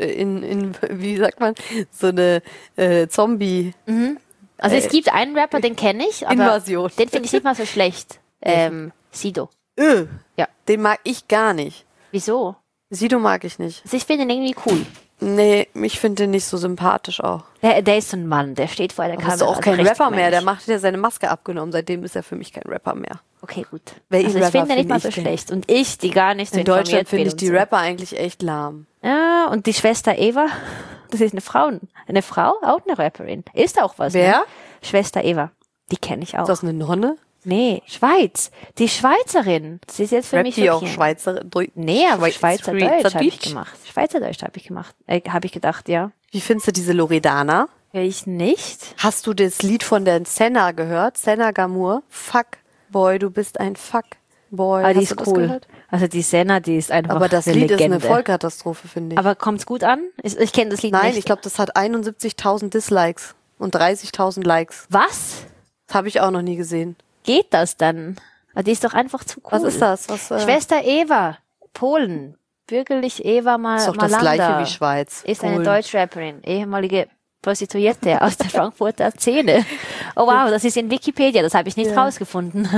[SPEAKER 1] wie sagt man, so eine Zombie.
[SPEAKER 2] Also es gibt einen Rapper, den kenne ich, aber
[SPEAKER 1] Invasion.
[SPEAKER 2] Den finde ich nicht mal so schlecht. Sido. Ja.
[SPEAKER 1] Den mag ich gar nicht.
[SPEAKER 2] Wieso?
[SPEAKER 1] Sido mag ich nicht.
[SPEAKER 2] Also ich finde ihn irgendwie cool.
[SPEAKER 1] Nee, ich finde den nicht so sympathisch auch.
[SPEAKER 2] Der ist so ein Mann, der steht vor der Kamera.
[SPEAKER 1] Das ist auch kein Rapper mehr, der macht ja seine Maske abgenommen, seitdem ist er für mich kein Rapper mehr.
[SPEAKER 2] Okay, gut.
[SPEAKER 1] Also
[SPEAKER 2] ich finde ihn nicht mal so schlecht. Und ich, die gar nicht so
[SPEAKER 1] in Deutschland finde ich die Rapper eigentlich echt lahm.
[SPEAKER 2] Ja, und die Schwester Eva, das ist eine Frau, auch eine Rapperin. Ist auch was.
[SPEAKER 1] Wer?
[SPEAKER 2] Ne? Schwester Eva, die kenne ich auch.
[SPEAKER 1] Ist das eine Nonne?
[SPEAKER 2] Nee, Schweiz. Die Schweizerin. Das ist jetzt für mich
[SPEAKER 1] die auch Schweizerin?
[SPEAKER 2] Nee, aber Schweizerdeutsch habe ich gemacht. Schweizerdeutsch habe ich gemacht. Habe ich gedacht, ja.
[SPEAKER 1] Wie findest du diese Loredana?
[SPEAKER 2] Hör ich nicht.
[SPEAKER 1] Hast du das Lied von der Senna gehört? Senna Gamur? Fuckboy, du bist ein Fuckboy.
[SPEAKER 2] Aber die ist cool. Also die Senna, die ist einfach
[SPEAKER 1] aber das
[SPEAKER 2] eine
[SPEAKER 1] Lied
[SPEAKER 2] Legende.
[SPEAKER 1] ist eine Vollkatastrophe, finde ich.
[SPEAKER 2] Aber kommt's gut an? Ich kenne das Lied nicht.
[SPEAKER 1] Nein, ich glaube, das hat 71.000 Dislikes und 30.000 Likes.
[SPEAKER 2] Was?
[SPEAKER 1] Das habe ich auch noch nie gesehen.
[SPEAKER 2] Geht das dann? Die ist doch einfach zu cool.
[SPEAKER 1] Was ist das?
[SPEAKER 2] Schwester Eva, Polen. Bürgerlich Eva Malanda.
[SPEAKER 1] Ist doch das gleiche wie Schweiz.
[SPEAKER 2] Ist eine Deutschrapperin, ehemalige Prostituierte aus der Frankfurter Szene. Oh wow, das ist in Wikipedia, das habe ich nicht rausgefunden.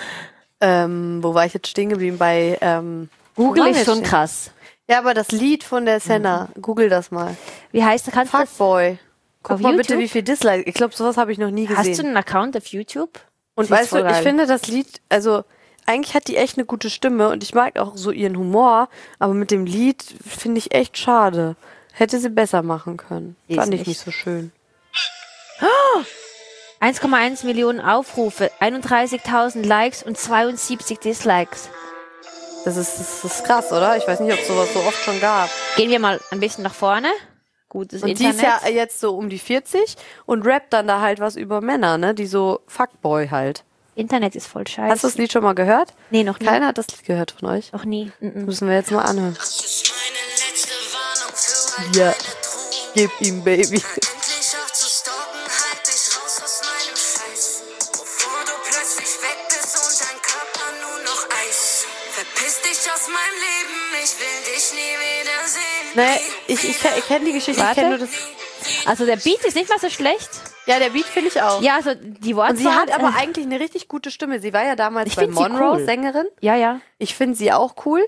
[SPEAKER 1] Wo war ich jetzt stehen geblieben? Bei
[SPEAKER 2] Google ist schon krass.
[SPEAKER 1] Ja, aber das Lied von der Senna, google das mal.
[SPEAKER 2] Wie heißt das?
[SPEAKER 1] Fuckboy. Guck
[SPEAKER 2] auf
[SPEAKER 1] mal
[SPEAKER 2] YouTube?
[SPEAKER 1] bitte, wie viel Dislikes. Ich glaube, sowas habe ich noch nie gesehen.
[SPEAKER 2] Hast du einen Account auf YouTube?
[SPEAKER 1] Und weißt du, ich finde das Lied, also eigentlich hat die echt eine gute Stimme und ich mag auch so ihren Humor, aber mit dem Lied finde ich echt schade. Hätte sie besser machen können. Fand ich nicht so schön.
[SPEAKER 2] 1,1 Millionen Aufrufe, 31.000 Likes und 72 Dislikes.
[SPEAKER 1] Das ist krass, oder? Ich weiß nicht, ob es sowas so oft schon gab.
[SPEAKER 2] Gehen wir mal ein bisschen nach vorne. Gutes
[SPEAKER 1] und
[SPEAKER 2] Internet.
[SPEAKER 1] Die ist ja jetzt so um die 40 und rappt dann da halt was über Männer, ne? Die so Fuckboy halt.
[SPEAKER 2] Internet ist voll scheiße.
[SPEAKER 1] Hast du das Lied schon mal gehört?
[SPEAKER 2] Nee, noch nie.
[SPEAKER 1] Keiner hat das Lied gehört von euch?
[SPEAKER 2] Noch nie.
[SPEAKER 1] Müssen wir jetzt mal anhören. Ja, gib ihm, Baby. Nee, ich kenne die Geschichte, ich kenne nur das.
[SPEAKER 2] Also der Beat ist nicht mal so schlecht.
[SPEAKER 1] Ja, der Beat finde ich auch.
[SPEAKER 2] Ja, also die Worte.
[SPEAKER 1] Und sie hat aber eigentlich eine richtig gute Stimme. Sie war ja damals bei Monroe
[SPEAKER 2] cool.
[SPEAKER 1] Sängerin.
[SPEAKER 2] Ja, ja.
[SPEAKER 1] Ich finde sie auch cool.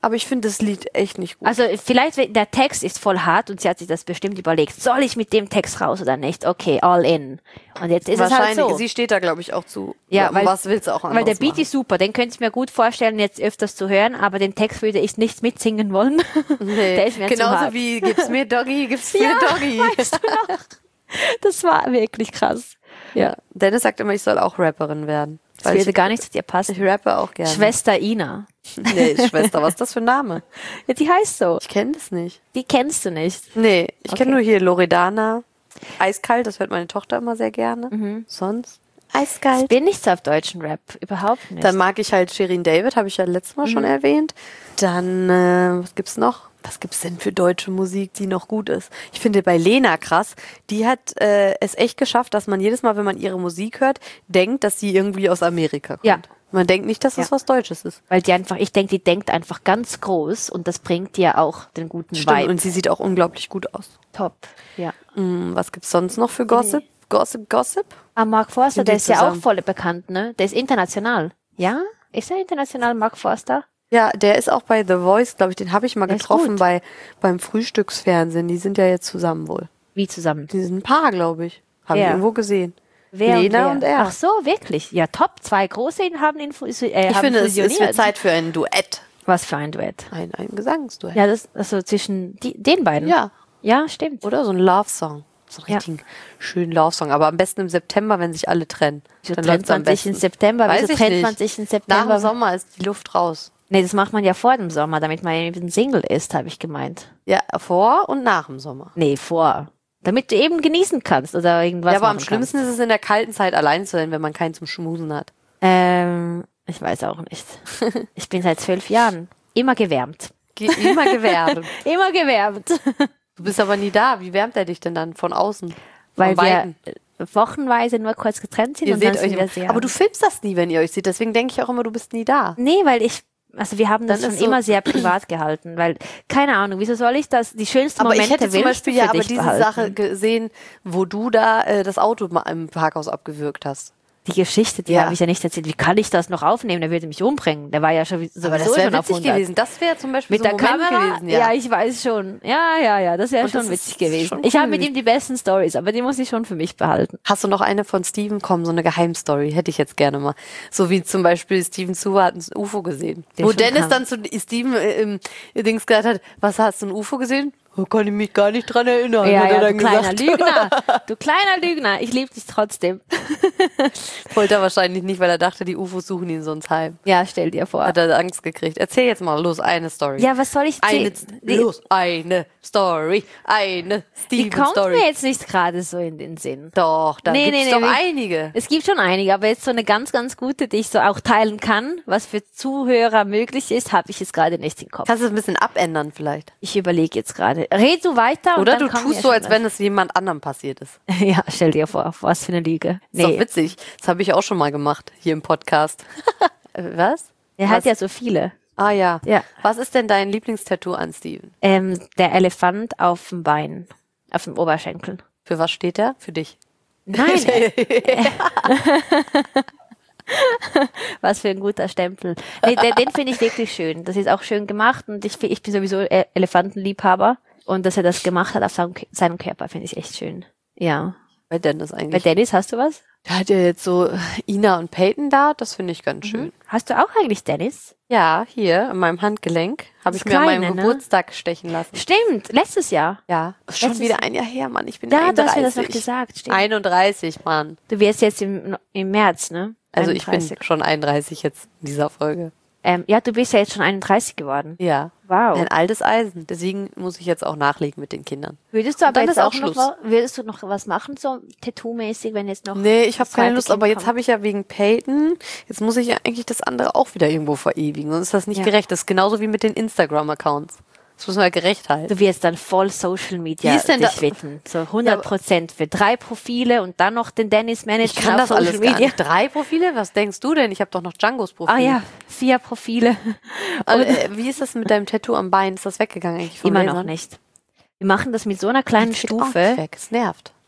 [SPEAKER 1] aber ich finde das Lied echt nicht gut.
[SPEAKER 2] Also vielleicht, der Text ist voll hart und sie hat sich das bestimmt überlegt. Soll ich mit dem Text raus oder nicht? Okay, all in. Und jetzt ist es halt so.
[SPEAKER 1] Sie steht da, glaube ich, auch zu.
[SPEAKER 2] Ja, weil,
[SPEAKER 1] was willst du auch anderes
[SPEAKER 2] weil der Beat
[SPEAKER 1] machen?
[SPEAKER 2] ist super, den könnte ich mir gut vorstellen, jetzt öfters zu hören, aber den Text würde ich nicht mitsingen wollen.
[SPEAKER 1] Nee.
[SPEAKER 2] Der ist mir zu hart.
[SPEAKER 1] Genauso wie, gib's mir Doggy, gib's mir Doggy.
[SPEAKER 2] Weißt du noch? Das war wirklich krass.
[SPEAKER 1] Ja. Dennis sagt immer, ich soll auch Rapperin werden.
[SPEAKER 2] Das würde gar nicht zu dir passen.
[SPEAKER 1] Ich rappe auch gerne.
[SPEAKER 2] Schwester Ina.
[SPEAKER 1] Nee, Schwester, was ist das für ein Name?
[SPEAKER 2] Ja, die heißt so.
[SPEAKER 1] Ich kenne das nicht.
[SPEAKER 2] Die kennst du nicht.
[SPEAKER 1] Nee, ich kenne
[SPEAKER 2] Okay.
[SPEAKER 1] nur hier Loredana. Eiskalt, das hört meine Tochter immer sehr gerne. Sonst? Eiskalt.
[SPEAKER 2] Ich bin nicht so auf deutschen Rap. Überhaupt nicht.
[SPEAKER 1] Dann mag ich halt Shirin David, habe ich ja letztes Mal schon erwähnt. Dann, was gibt's noch? Was gibt's denn für deutsche Musik, die noch gut ist? Ich finde bei Lena krass, die hat es echt geschafft, dass man jedes Mal, wenn man ihre Musik hört, denkt, dass sie irgendwie aus Amerika kommt.
[SPEAKER 2] Ja.
[SPEAKER 1] Man denkt nicht, dass das was Deutsches ist.
[SPEAKER 2] Weil die einfach, ich denke, die denkt einfach ganz groß und das bringt dir auch den guten
[SPEAKER 1] Stimmt,
[SPEAKER 2] Vibe.
[SPEAKER 1] und sie sieht auch unglaublich gut aus.
[SPEAKER 2] Top. Ja.
[SPEAKER 1] Was gibt's sonst noch für Gossip? Gossip?
[SPEAKER 2] Ah, Mark Forster,
[SPEAKER 1] Sind die
[SPEAKER 2] der ist ja
[SPEAKER 1] zusammen?
[SPEAKER 2] auch voll bekannt, ne? Der ist international. Ja? Ist er international, Mark Forster?
[SPEAKER 1] Ja, der ist auch bei The Voice, glaube ich, den habe ich mal
[SPEAKER 2] Der ist
[SPEAKER 1] getroffen
[SPEAKER 2] gut.
[SPEAKER 1] beim Frühstücksfernsehen. Die sind ja jetzt zusammen wohl.
[SPEAKER 2] Wie zusammen?
[SPEAKER 1] Die sind ein Paar, glaube ich. Habe ich
[SPEAKER 2] Wer?
[SPEAKER 1] irgendwo gesehen.
[SPEAKER 2] Wer
[SPEAKER 1] Lena
[SPEAKER 2] wer?
[SPEAKER 1] und er.
[SPEAKER 2] Ach so, wirklich? Ja, top. Zwei große haben ihn
[SPEAKER 1] Ich finde, es wird
[SPEAKER 2] fusioniert.
[SPEAKER 1] Zeit für ein Duett.
[SPEAKER 2] Was für ein Duett.
[SPEAKER 1] Ein Gesangsduett.
[SPEAKER 2] Ja, das, also zwischen den beiden.
[SPEAKER 1] Ja.
[SPEAKER 2] Ja, stimmt.
[SPEAKER 1] Oder so ein Love-Song. So einen
[SPEAKER 2] Ja.
[SPEAKER 1] richtigen schönen Love-Song. Aber am besten im September, wenn sich alle trennen.
[SPEAKER 2] Wieso
[SPEAKER 1] Dann
[SPEAKER 2] trennt
[SPEAKER 1] läuft's am
[SPEAKER 2] man sich im
[SPEAKER 1] besten.
[SPEAKER 2] September?
[SPEAKER 1] Weiß
[SPEAKER 2] Wieso
[SPEAKER 1] ich
[SPEAKER 2] trennt
[SPEAKER 1] nicht.
[SPEAKER 2] man sich im
[SPEAKER 1] Nach
[SPEAKER 2] September?
[SPEAKER 1] dem Sommer ist die Luft raus.
[SPEAKER 2] Nee, das macht man ja vor dem Sommer, damit man eben Single ist, habe ich gemeint.
[SPEAKER 1] Ja, vor und nach dem Sommer.
[SPEAKER 2] Nee, vor. Damit du eben genießen kannst oder irgendwas
[SPEAKER 1] Ja, aber am
[SPEAKER 2] machen
[SPEAKER 1] schlimmsten ist es in der kalten Zeit allein zu sein, wenn man keinen zum Schmusen hat.
[SPEAKER 2] Ich weiß auch nicht. Ich bin seit 12 Jahren immer gewärmt.
[SPEAKER 1] Immer gewärmt.
[SPEAKER 2] Immer gewärmt.
[SPEAKER 1] Du bist aber nie da. Wie wärmt er dich denn dann von außen?
[SPEAKER 2] Weil
[SPEAKER 1] Von
[SPEAKER 2] wir
[SPEAKER 1] Weitem?
[SPEAKER 2] wochenweise nur kurz getrennt sind
[SPEAKER 1] Ihr
[SPEAKER 2] und dann
[SPEAKER 1] seht
[SPEAKER 2] sind
[SPEAKER 1] euch
[SPEAKER 2] wir
[SPEAKER 1] immer.
[SPEAKER 2] sehr.
[SPEAKER 1] Aber du filmst das nie, wenn ihr euch seht. Deswegen denke ich auch immer, du bist nie da.
[SPEAKER 2] Nee, weil also wir haben das
[SPEAKER 1] Dann
[SPEAKER 2] schon
[SPEAKER 1] ist so-
[SPEAKER 2] immer sehr privat gehalten, weil, keine Ahnung, wieso soll ich das, die schönsten
[SPEAKER 1] Aber
[SPEAKER 2] Momente
[SPEAKER 1] ich hätte zum
[SPEAKER 2] willst
[SPEAKER 1] Beispiel
[SPEAKER 2] du für
[SPEAKER 1] ja aber
[SPEAKER 2] dich
[SPEAKER 1] diese
[SPEAKER 2] behalten.
[SPEAKER 1] Sache gesehen, wo du da das Auto mal im Parkhaus abgewürgt hast.
[SPEAKER 2] Die Geschichte, die
[SPEAKER 1] Ja.
[SPEAKER 2] habe ich ja nicht erzählt. Wie kann ich das noch aufnehmen? Der würde mich umbringen. Der war ja schon sowieso
[SPEAKER 1] Aber das wäre
[SPEAKER 2] schon auf
[SPEAKER 1] witzig
[SPEAKER 2] 100.
[SPEAKER 1] gewesen. Das wäre zum Beispiel
[SPEAKER 2] Mit
[SPEAKER 1] so
[SPEAKER 2] der
[SPEAKER 1] ein Moment
[SPEAKER 2] Kamera?
[SPEAKER 1] gewesen.
[SPEAKER 2] Ja, ich weiß schon. Ja, das wäre
[SPEAKER 1] Und
[SPEAKER 2] schon
[SPEAKER 1] das
[SPEAKER 2] witzig
[SPEAKER 1] ist
[SPEAKER 2] gewesen.
[SPEAKER 1] schon
[SPEAKER 2] Ich
[SPEAKER 1] cool
[SPEAKER 2] habe mit
[SPEAKER 1] gewesen.
[SPEAKER 2] ihm die besten Stories, aber die muss ich schon für mich behalten.
[SPEAKER 1] Hast du noch eine von Steven? Komm, so eine Geheimstory. Hätte ich jetzt gerne mal. So wie zum Beispiel Steven Zuber hat ein UFO gesehen.
[SPEAKER 2] Der
[SPEAKER 1] Wo
[SPEAKER 2] schon
[SPEAKER 1] Dennis
[SPEAKER 2] kam.
[SPEAKER 1] dann zu Steven im Dings gesagt hat, was hast du ein UFO gesehen? Oh, kann ich mich gar nicht dran erinnern.
[SPEAKER 2] Ja,
[SPEAKER 1] hat er
[SPEAKER 2] ja,
[SPEAKER 1] dann
[SPEAKER 2] du kleiner
[SPEAKER 1] gesagt.
[SPEAKER 2] Lügner. Du kleiner Lügner. Ich liebe dich trotzdem.
[SPEAKER 1] Wollte er wahrscheinlich nicht, weil er dachte, die UFOs suchen ihn sonst heim.
[SPEAKER 2] Ja, stell dir vor.
[SPEAKER 1] Hat er Angst gekriegt. Erzähl jetzt mal los eine Story.
[SPEAKER 2] Ja, was soll ich
[SPEAKER 1] eine,
[SPEAKER 2] erzählen?
[SPEAKER 1] eine Story. Eine
[SPEAKER 2] Die kommt
[SPEAKER 1] Steven-Story.
[SPEAKER 2] mir jetzt nicht gerade so in den Sinn.
[SPEAKER 1] Doch, da gibt's doch
[SPEAKER 2] wie-
[SPEAKER 1] einige.
[SPEAKER 2] Es gibt schon einige, aber jetzt so eine ganz, ganz gute, die ich so auch teilen kann, was für Zuhörer möglich ist, habe ich jetzt gerade nicht im Kopf.
[SPEAKER 1] Kannst du es ein bisschen abändern vielleicht?
[SPEAKER 2] Ich überlege jetzt gerade. Red du weiter? und
[SPEAKER 1] Oder
[SPEAKER 2] dann
[SPEAKER 1] du
[SPEAKER 2] kommen
[SPEAKER 1] tust
[SPEAKER 2] wir
[SPEAKER 1] so,
[SPEAKER 2] schon
[SPEAKER 1] als wenn es jemand anderem passiert ist.
[SPEAKER 2] was. Ja, stell dir vor, was für eine Lüge.
[SPEAKER 1] Ist doch witzig. Das habe ich auch schon mal gemacht, hier im Podcast. Was?
[SPEAKER 2] Er hat ja so viele.
[SPEAKER 1] Ah ja.
[SPEAKER 2] Ja.
[SPEAKER 1] Was ist denn dein Lieblingstattoo an Steven?
[SPEAKER 2] Der Elefant auf dem Bein, auf dem Oberschenkel.
[SPEAKER 1] Für was steht er? Für dich.
[SPEAKER 2] Nein. Was für ein guter Stempel. Nee, den finde ich wirklich schön. Das ist auch schön gemacht und ich bin sowieso Elefantenliebhaber. Und dass er das gemacht hat auf seinem Körper, finde ich echt schön. Ja.
[SPEAKER 1] Bei Dennis
[SPEAKER 2] Bei
[SPEAKER 1] eigentlich.
[SPEAKER 2] Dennis hast du was?
[SPEAKER 1] Der hat ja jetzt so Ina und Peyton da. Das finde ich ganz schön.
[SPEAKER 2] Hast du auch eigentlich Dennis?
[SPEAKER 1] Ja, hier an meinem Handgelenk. Habe ich
[SPEAKER 2] Das
[SPEAKER 1] mir an
[SPEAKER 2] Kleine,
[SPEAKER 1] meinem
[SPEAKER 2] ne?
[SPEAKER 1] Geburtstag stechen lassen.
[SPEAKER 2] Stimmt, letztes Jahr.
[SPEAKER 1] Ja. Ist schon
[SPEAKER 2] Letztes-
[SPEAKER 1] wieder ein Jahr her, Mann. Ich bin
[SPEAKER 2] Ja, du
[SPEAKER 1] 31.
[SPEAKER 2] hast mir das noch gesagt, stimmt.
[SPEAKER 1] 31, Mann.
[SPEAKER 2] Du wirst jetzt im März, ne?
[SPEAKER 1] Also ich
[SPEAKER 2] 31.
[SPEAKER 1] bin schon 31 jetzt in dieser Folge.
[SPEAKER 2] Ja, du bist ja jetzt schon 31 geworden.
[SPEAKER 1] Ja.
[SPEAKER 2] Wow.
[SPEAKER 1] Ein altes Eisen. Deswegen muss ich jetzt auch nachlegen mit den Kindern.
[SPEAKER 2] Würdest du aber
[SPEAKER 1] dann
[SPEAKER 2] jetzt
[SPEAKER 1] ist auch
[SPEAKER 2] auch noch,
[SPEAKER 1] Schluss.
[SPEAKER 2] würdest du noch was machen, so Tattoo-mäßig, wenn jetzt noch...
[SPEAKER 1] Nee, ich habe
[SPEAKER 2] das
[SPEAKER 1] keine
[SPEAKER 2] zweite
[SPEAKER 1] Lust,
[SPEAKER 2] Kind
[SPEAKER 1] aber jetzt
[SPEAKER 2] kommt?
[SPEAKER 1] habe ich ja wegen Peyton, jetzt muss ich ja eigentlich das andere auch wieder irgendwo verewigen. Sonst ist das nicht
[SPEAKER 2] Ja.
[SPEAKER 1] gerecht. Das ist genauso wie mit den Instagram-Accounts. Das muss man ja gerecht halten.
[SPEAKER 2] Du wirst dann voll Social Media
[SPEAKER 1] Wie ist denn
[SPEAKER 2] dich
[SPEAKER 1] da-
[SPEAKER 2] widmen. So 100% für 3 Profile und dann noch den Dennis managen
[SPEAKER 1] Ich kann
[SPEAKER 2] auf
[SPEAKER 1] das
[SPEAKER 2] Social
[SPEAKER 1] alles gar
[SPEAKER 2] Media.
[SPEAKER 1] nicht. 3 Profile? Was denkst du denn? Ich habe doch noch Djangos Profil.
[SPEAKER 2] Ah ja, 4 Profile.
[SPEAKER 1] Also, wie ist das mit deinem Tattoo am Bein? Ist das weggegangen eigentlich vom
[SPEAKER 2] Immer
[SPEAKER 1] Lasern?
[SPEAKER 2] noch nicht. Wir machen das mit so einer kleinen
[SPEAKER 1] Das geht auch nicht
[SPEAKER 2] Stufe.
[SPEAKER 1] weg. Es nervt.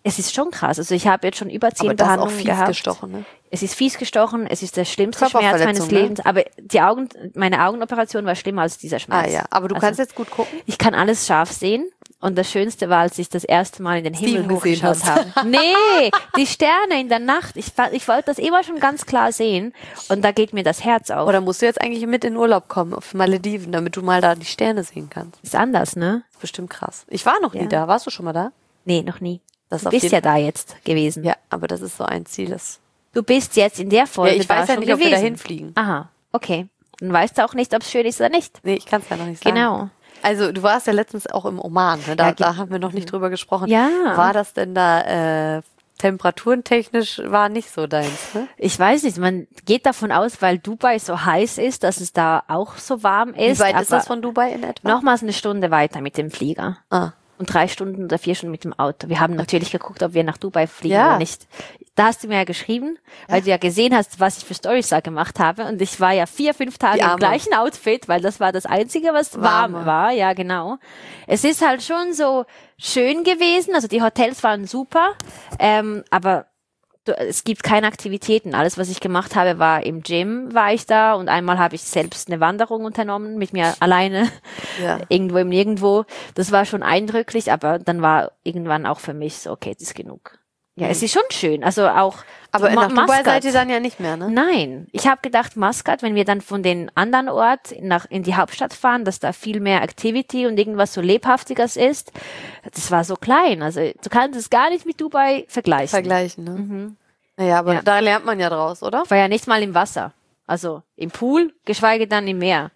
[SPEAKER 2] Es ist schon krass. Also ich habe jetzt schon über 10
[SPEAKER 1] aber das
[SPEAKER 2] Behandlungen
[SPEAKER 1] ist auch fies
[SPEAKER 2] gehabt.
[SPEAKER 1] Gestochen, ne?
[SPEAKER 2] Es ist fies gestochen, es ist der schlimmste Schmerz meines
[SPEAKER 1] Ne?
[SPEAKER 2] Lebens. Aber meine Augenoperation war schlimmer als dieser Schmerz.
[SPEAKER 1] Ah ja, aber du kannst jetzt gut gucken.
[SPEAKER 2] Ich kann alles scharf sehen. Und das Schönste war, als ich das erste Mal in den Himmel hochgeschaut habe. Nee, die Sterne in der Nacht. Ich wollte das immer schon ganz klar sehen. Und da geht mir das Herz auf.
[SPEAKER 1] Oder musst du jetzt eigentlich mit in Urlaub kommen auf Malediven, damit du mal da die Sterne sehen kannst?
[SPEAKER 2] Ist anders, ne?
[SPEAKER 1] Bestimmt krass. Ich war noch nie da. Warst du schon mal da?
[SPEAKER 2] Nee, noch nie.
[SPEAKER 1] Das
[SPEAKER 2] Du bist ja da jetzt gewesen.
[SPEAKER 1] Ja, aber das ist so ein Ziel.
[SPEAKER 2] Du bist jetzt in der Folge
[SPEAKER 1] ja, ich weiß ja nicht,
[SPEAKER 2] gewesen.
[SPEAKER 1] ob wir da hinfliegen.
[SPEAKER 2] Aha, okay. Dann weißt du auch nicht, ob es schön ist oder nicht.
[SPEAKER 1] Nee, ich kann es ja noch nicht sagen.
[SPEAKER 2] Genau.
[SPEAKER 1] Also du warst ja letztens auch im Oman. Ne? Da haben wir noch nicht drüber gesprochen.
[SPEAKER 2] Ja.
[SPEAKER 1] War das denn da temperaturentechnisch war nicht so deins? Ne?
[SPEAKER 2] Ich weiß nicht, man geht davon aus, weil Dubai so heiß ist, dass es da auch so warm ist.
[SPEAKER 1] Wie weit ist das von Dubai in etwa?
[SPEAKER 2] Nochmals eine Stunde weiter mit dem Flieger. Und 3 Stunden oder 4 Stunden mit dem Auto. Wir haben natürlich geguckt, ob wir nach Dubai fliegen oder nicht. Da hast du mir ja geschrieben, weil du ja gesehen hast, was ich für Storys da gemacht habe. Und ich war ja 4-5 Tage im gleichen Outfit, weil das war das Einzige, was warm war. Ja, genau. Es ist halt schon so schön gewesen. Also die Hotels waren super. Aber es gibt keine Aktivitäten. Alles, was ich gemacht habe, war im Gym, war ich da. Und einmal habe ich selbst eine Wanderung unternommen, mit mir alleine, irgendwo im Nirgendwo. Das war schon eindrücklich, aber dann war irgendwann auch für mich so, okay, das ist genug. Ja, es ist schon schön. Also auch.
[SPEAKER 1] Aber nach Dubai seid ihr dann ja nicht mehr, ne?
[SPEAKER 2] Nein. Ich habe gedacht, Maskat, wenn wir dann von den anderen Ort in die Hauptstadt fahren, dass da viel mehr Activity und irgendwas so Lebhaftiges ist. Das war so klein. Also du kannst es gar nicht mit Dubai vergleichen.
[SPEAKER 1] Ne? Naja, aber da lernt man ja draus, oder?
[SPEAKER 2] Ich war ja nicht mal im Wasser. Also im Pool, geschweige dann im Meer.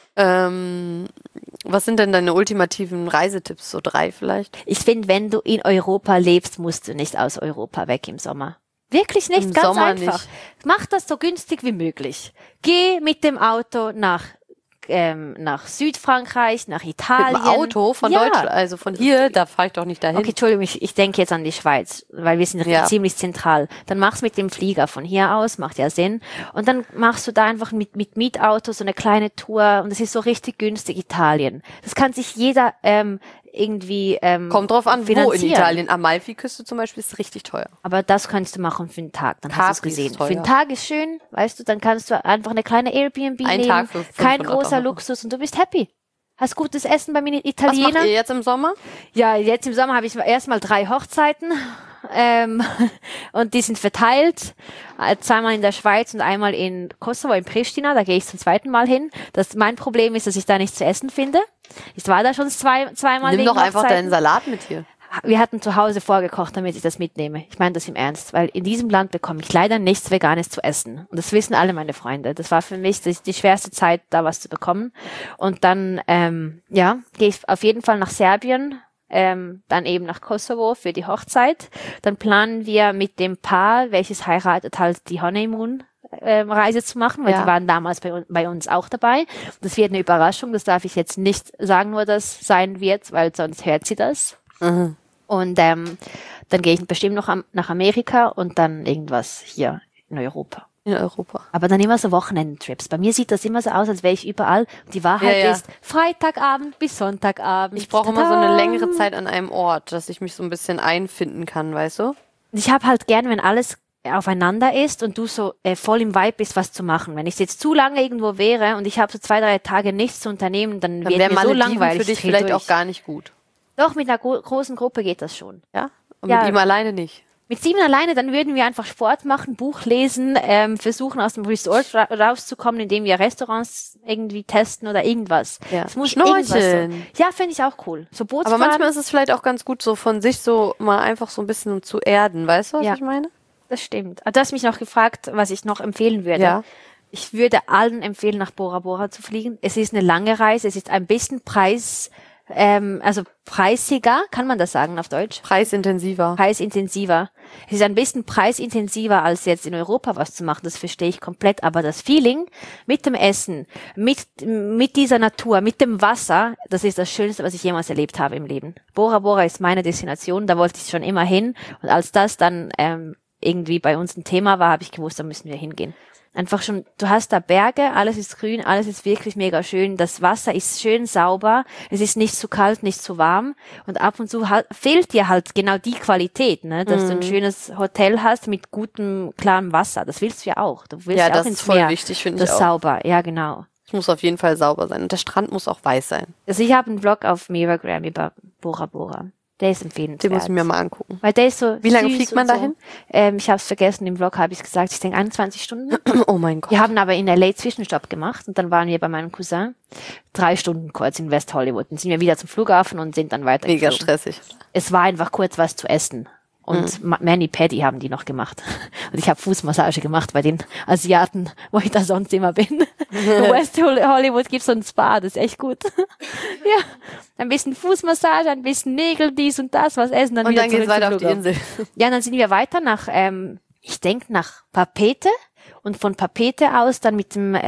[SPEAKER 1] Was sind denn deine ultimativen Reisetipps? So 3 vielleicht?
[SPEAKER 2] Ich finde, wenn du in Europa lebst, musst du nicht aus Europa weg im Sommer. Wirklich nicht, ganz
[SPEAKER 1] Sommer
[SPEAKER 2] einfach.
[SPEAKER 1] Nicht.
[SPEAKER 2] Mach das so günstig wie möglich. Geh mit dem Auto nach Südfrankreich, nach Italien.
[SPEAKER 1] Mit dem Auto von Deutschland, also von hier, da fahre ich doch nicht dahin.
[SPEAKER 2] Okay, Entschuldigung, ich denke jetzt an die Schweiz, weil wir sind ziemlich zentral. Dann mach's mit dem Flieger von hier aus, macht ja Sinn. Und dann machst du da einfach mit Mietauto so eine kleine Tour und das ist so richtig günstig, Italien. Das kann sich jeder irgendwie
[SPEAKER 1] kommt drauf an,
[SPEAKER 2] finanzieren.
[SPEAKER 1] Wo in Italien. Amalfiküste zum Beispiel ist richtig teuer.
[SPEAKER 2] Aber das kannst du machen für einen Tag, dann hast du es gesehen.
[SPEAKER 1] Für
[SPEAKER 2] einen Tag ist schön, weißt du, dann kannst du einfach eine kleine Airbnb nehmen,
[SPEAKER 1] Tag für 500
[SPEAKER 2] kein großer
[SPEAKER 1] Euro.
[SPEAKER 2] Luxus und du bist happy. Hast gutes Essen bei mir Italiener.
[SPEAKER 1] Was macht ihr jetzt im Sommer?
[SPEAKER 2] Ja, jetzt im Sommer habe ich erstmal 3 Hochzeiten und die sind verteilt. 2-mal in der Schweiz und einmal in Kosovo, in Pristina. Da gehe ich zum 2. Mal hin. Mein Problem ist, dass ich da nichts zu essen finde. Ich war da schon zweimal.
[SPEAKER 1] Nimm doch einfach deinen Salat mit hier.
[SPEAKER 2] Wir hatten zu Hause vorgekocht, damit ich das mitnehme. Ich meine das im Ernst, weil in diesem Land bekomme ich leider nichts Veganes zu essen. Und das wissen alle meine Freunde. Das war für mich die schwerste Zeit, da was zu bekommen. Und dann, gehe ich auf jeden Fall nach Serbien, dann eben nach Kosovo für die Hochzeit. Dann planen wir mit dem Paar, welches heiratet, halt die Honeymoon Reise zu machen, weil die waren damals bei uns auch dabei. Das wird eine Überraschung, das darf ich jetzt nicht sagen, wo das sein wird, weil sonst hört sie das.
[SPEAKER 1] Mhm.
[SPEAKER 2] Und dann gehe ich bestimmt noch nach Amerika und dann irgendwas hier in Europa.
[SPEAKER 1] In Europa.
[SPEAKER 2] Aber dann immer so Wochenendtrips. Bei mir sieht das immer so aus, als wäre ich überall. Die Wahrheit ist Freitagabend bis Sonntagabend.
[SPEAKER 1] Ich brauche immer so eine längere Zeit an einem Ort, dass ich mich so ein bisschen einfinden kann, weißt du?
[SPEAKER 2] Ich habe halt gern, wenn alles aufeinander ist und du so voll im Vibe bist, was zu machen. Wenn ich jetzt zu lange irgendwo wäre und ich habe so 2-3 Tage nichts zu unternehmen, dann wird mir so langweilig.
[SPEAKER 1] Für dich vielleicht auch gar nicht gut.
[SPEAKER 2] Doch, mit einer großen Gruppe geht das schon.
[SPEAKER 1] Ja? Und mit ihm alleine nicht?
[SPEAKER 2] Mit 7 alleine, dann würden wir einfach Sport machen, Buch lesen, versuchen aus dem Resort rauszukommen, indem wir Restaurants irgendwie testen oder irgendwas.
[SPEAKER 1] Ja.
[SPEAKER 2] Es muss
[SPEAKER 1] Schnorcheln.
[SPEAKER 2] Ja, finde ich auch cool. So Bootsfahren.
[SPEAKER 1] Aber manchmal ist es vielleicht auch ganz gut, so von sich so mal einfach so ein bisschen zu erden. Weißt du, was ich meine?
[SPEAKER 2] Das stimmt. Du hast mich noch gefragt, was ich noch empfehlen würde.
[SPEAKER 1] Ja.
[SPEAKER 2] Ich würde allen empfehlen, nach Bora Bora zu fliegen. Es ist eine lange Reise, es ist ein bisschen preisiger, kann man das sagen auf Deutsch?
[SPEAKER 1] Preisintensiver.
[SPEAKER 2] Preisintensiver. Es ist ein bisschen preisintensiver, als jetzt in Europa was zu machen, das verstehe ich komplett, aber das Feeling mit dem Essen, mit dieser Natur, mit dem Wasser, das ist das Schönste, was ich jemals erlebt habe im Leben. Bora Bora ist meine Destination, da wollte ich schon immer hin und als das dann irgendwie bei uns ein Thema war, habe ich gewusst, da müssen wir hingehen. Einfach schon, du hast da Berge, alles ist grün, alles ist wirklich mega schön, das Wasser ist schön sauber, es ist nicht zu kalt, nicht zu warm und ab und zu fehlt dir halt genau die Qualität, ne, dass du ein schönes Hotel hast mit gutem, klarem Wasser, das willst du ja auch. Du willst ja auch ins Meer.
[SPEAKER 1] Ja, das ist voll wichtig, finde ich auch.
[SPEAKER 2] Das sauber, ja genau.
[SPEAKER 1] Es muss auf jeden Fall sauber sein und der Strand muss auch weiß sein.
[SPEAKER 2] Also ich habe einen Vlog auf Miragram über Bora Bora. Der ist empfehlenswert.
[SPEAKER 1] Den muss ich mir mal angucken.
[SPEAKER 2] Weil der ist so.
[SPEAKER 1] Wie lange fliegt man dahin?
[SPEAKER 2] Ich habe es vergessen, im Vlog habe ich gesagt, ich denke 21 Stunden.
[SPEAKER 1] Oh mein Gott.
[SPEAKER 2] Wir haben aber in LA Zwischenstopp gemacht und dann waren wir bei meinem Cousin 3 Stunden kurz in West Hollywood. Dann sind wir wieder zum Flughafen und sind dann weitergeflogen.
[SPEAKER 1] Mega stressig.
[SPEAKER 2] Es war einfach kurz was zu essen. Und Manny Paddy haben die noch gemacht. Und ich habe Fußmassage gemacht bei den Asiaten, wo ich da sonst immer bin. In West Hollywood gibt's so ein Spa, das ist echt gut. Ja, ein bisschen Fußmassage, ein bisschen Nägel, dies und das, was essen, dann
[SPEAKER 1] und
[SPEAKER 2] wieder
[SPEAKER 1] dann geht's weiter auf die Insel.
[SPEAKER 2] Ja, dann sind wir weiter nach, ich denke nach Papeete und von Papeete aus dann mit dem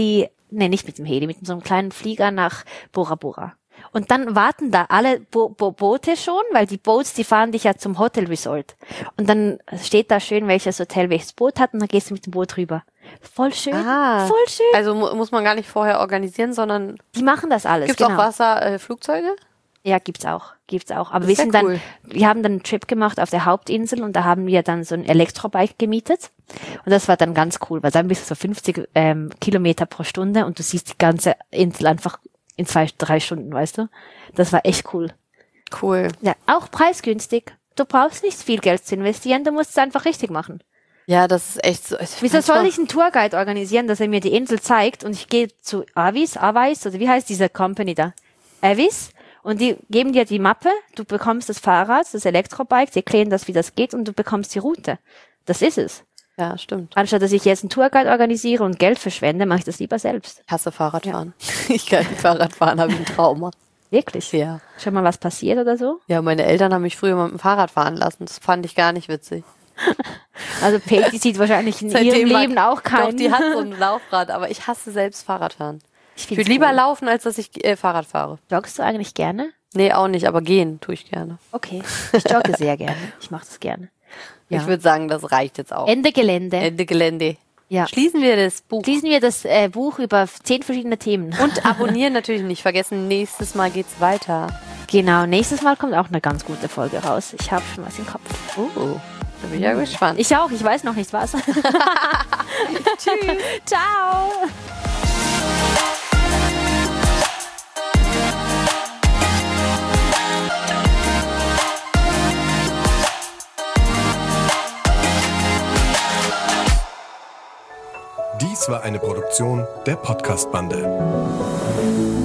[SPEAKER 2] nicht mit dem Heli, mit so einem kleinen Flieger nach Bora Bora. Und dann warten da alle Boote schon, weil die Boats, die fahren dich ja zum Hotel Resort. Und dann steht da schön, welches Hotel welches Boot hat und dann gehst du mit dem Boot rüber. Voll schön, voll schön.
[SPEAKER 1] Also muss man gar nicht vorher organisieren, sondern...
[SPEAKER 2] Die machen das alles,
[SPEAKER 1] Gibt's auch Wasserflugzeuge?
[SPEAKER 2] Ja, gibt's auch. Aber wir sind dann, wir haben dann einen Trip gemacht auf der Hauptinsel und da haben wir dann so ein Elektrobike gemietet. Und das war dann ganz cool, weil dann bist du so 50 Kilometer pro Stunde und du siehst die ganze Insel einfach in 2-3 Stunden, weißt du? Das war echt cool.
[SPEAKER 1] Cool.
[SPEAKER 2] Ja, auch preisgünstig. Du brauchst nicht viel Geld zu investieren, du musst es einfach richtig machen.
[SPEAKER 1] Ja, das ist echt so.
[SPEAKER 2] Wieso soll ich einen Tourguide organisieren, dass er mir die Insel zeigt und ich gehe zu Avis, oder wie heißt diese Company da? Avis. Und die geben dir die Mappe, du bekommst das Fahrrad, das Elektrobike, sie erklären das, wie das geht und du bekommst die Route. Das ist es.
[SPEAKER 1] Ja, stimmt.
[SPEAKER 2] Anstatt dass ich jetzt einen Tourguide organisiere und Geld verschwende, mache ich das lieber selbst.
[SPEAKER 1] Ich hasse Fahrradfahren. Ja. Ich kann nicht Fahrradfahren, habe ich ein Trauma.
[SPEAKER 2] Wirklich?
[SPEAKER 1] Ja.
[SPEAKER 2] Schon mal was passiert oder so?
[SPEAKER 1] Ja, meine Eltern haben mich früher mal mit dem Fahrrad fahren lassen. Das fand ich gar nicht witzig.
[SPEAKER 2] Also Peggy sieht wahrscheinlich in ihrem Leben auch keinen.
[SPEAKER 1] Doch, die hat so ein Laufrad, aber ich hasse selbst Fahrradfahren. Ich würde lieber laufen, als dass ich Fahrrad fahre.
[SPEAKER 2] Joggst du eigentlich gerne?
[SPEAKER 1] Nee, auch nicht, aber gehen tue ich gerne.
[SPEAKER 2] Okay, ich jogge sehr gerne. Ich mache das gerne.
[SPEAKER 1] Ja. Ich würde sagen, das reicht jetzt auch.
[SPEAKER 2] Ende Gelände.
[SPEAKER 1] Ende Gelände.
[SPEAKER 2] Ja.
[SPEAKER 1] Schließen wir das Buch.
[SPEAKER 2] Schließen wir das Buch über 10 verschiedene Themen.
[SPEAKER 1] Und abonnieren natürlich nicht vergessen. Nächstes Mal geht's weiter.
[SPEAKER 2] Genau, nächstes Mal kommt auch eine ganz gute Folge raus. Ich habe schon was im Kopf.
[SPEAKER 1] Da bin ich ja gespannt.
[SPEAKER 2] Ich auch, ich weiß noch nicht was.
[SPEAKER 1] Tschüss.
[SPEAKER 2] Ciao.
[SPEAKER 4] Dies war eine Produktion der Podcast-Bande.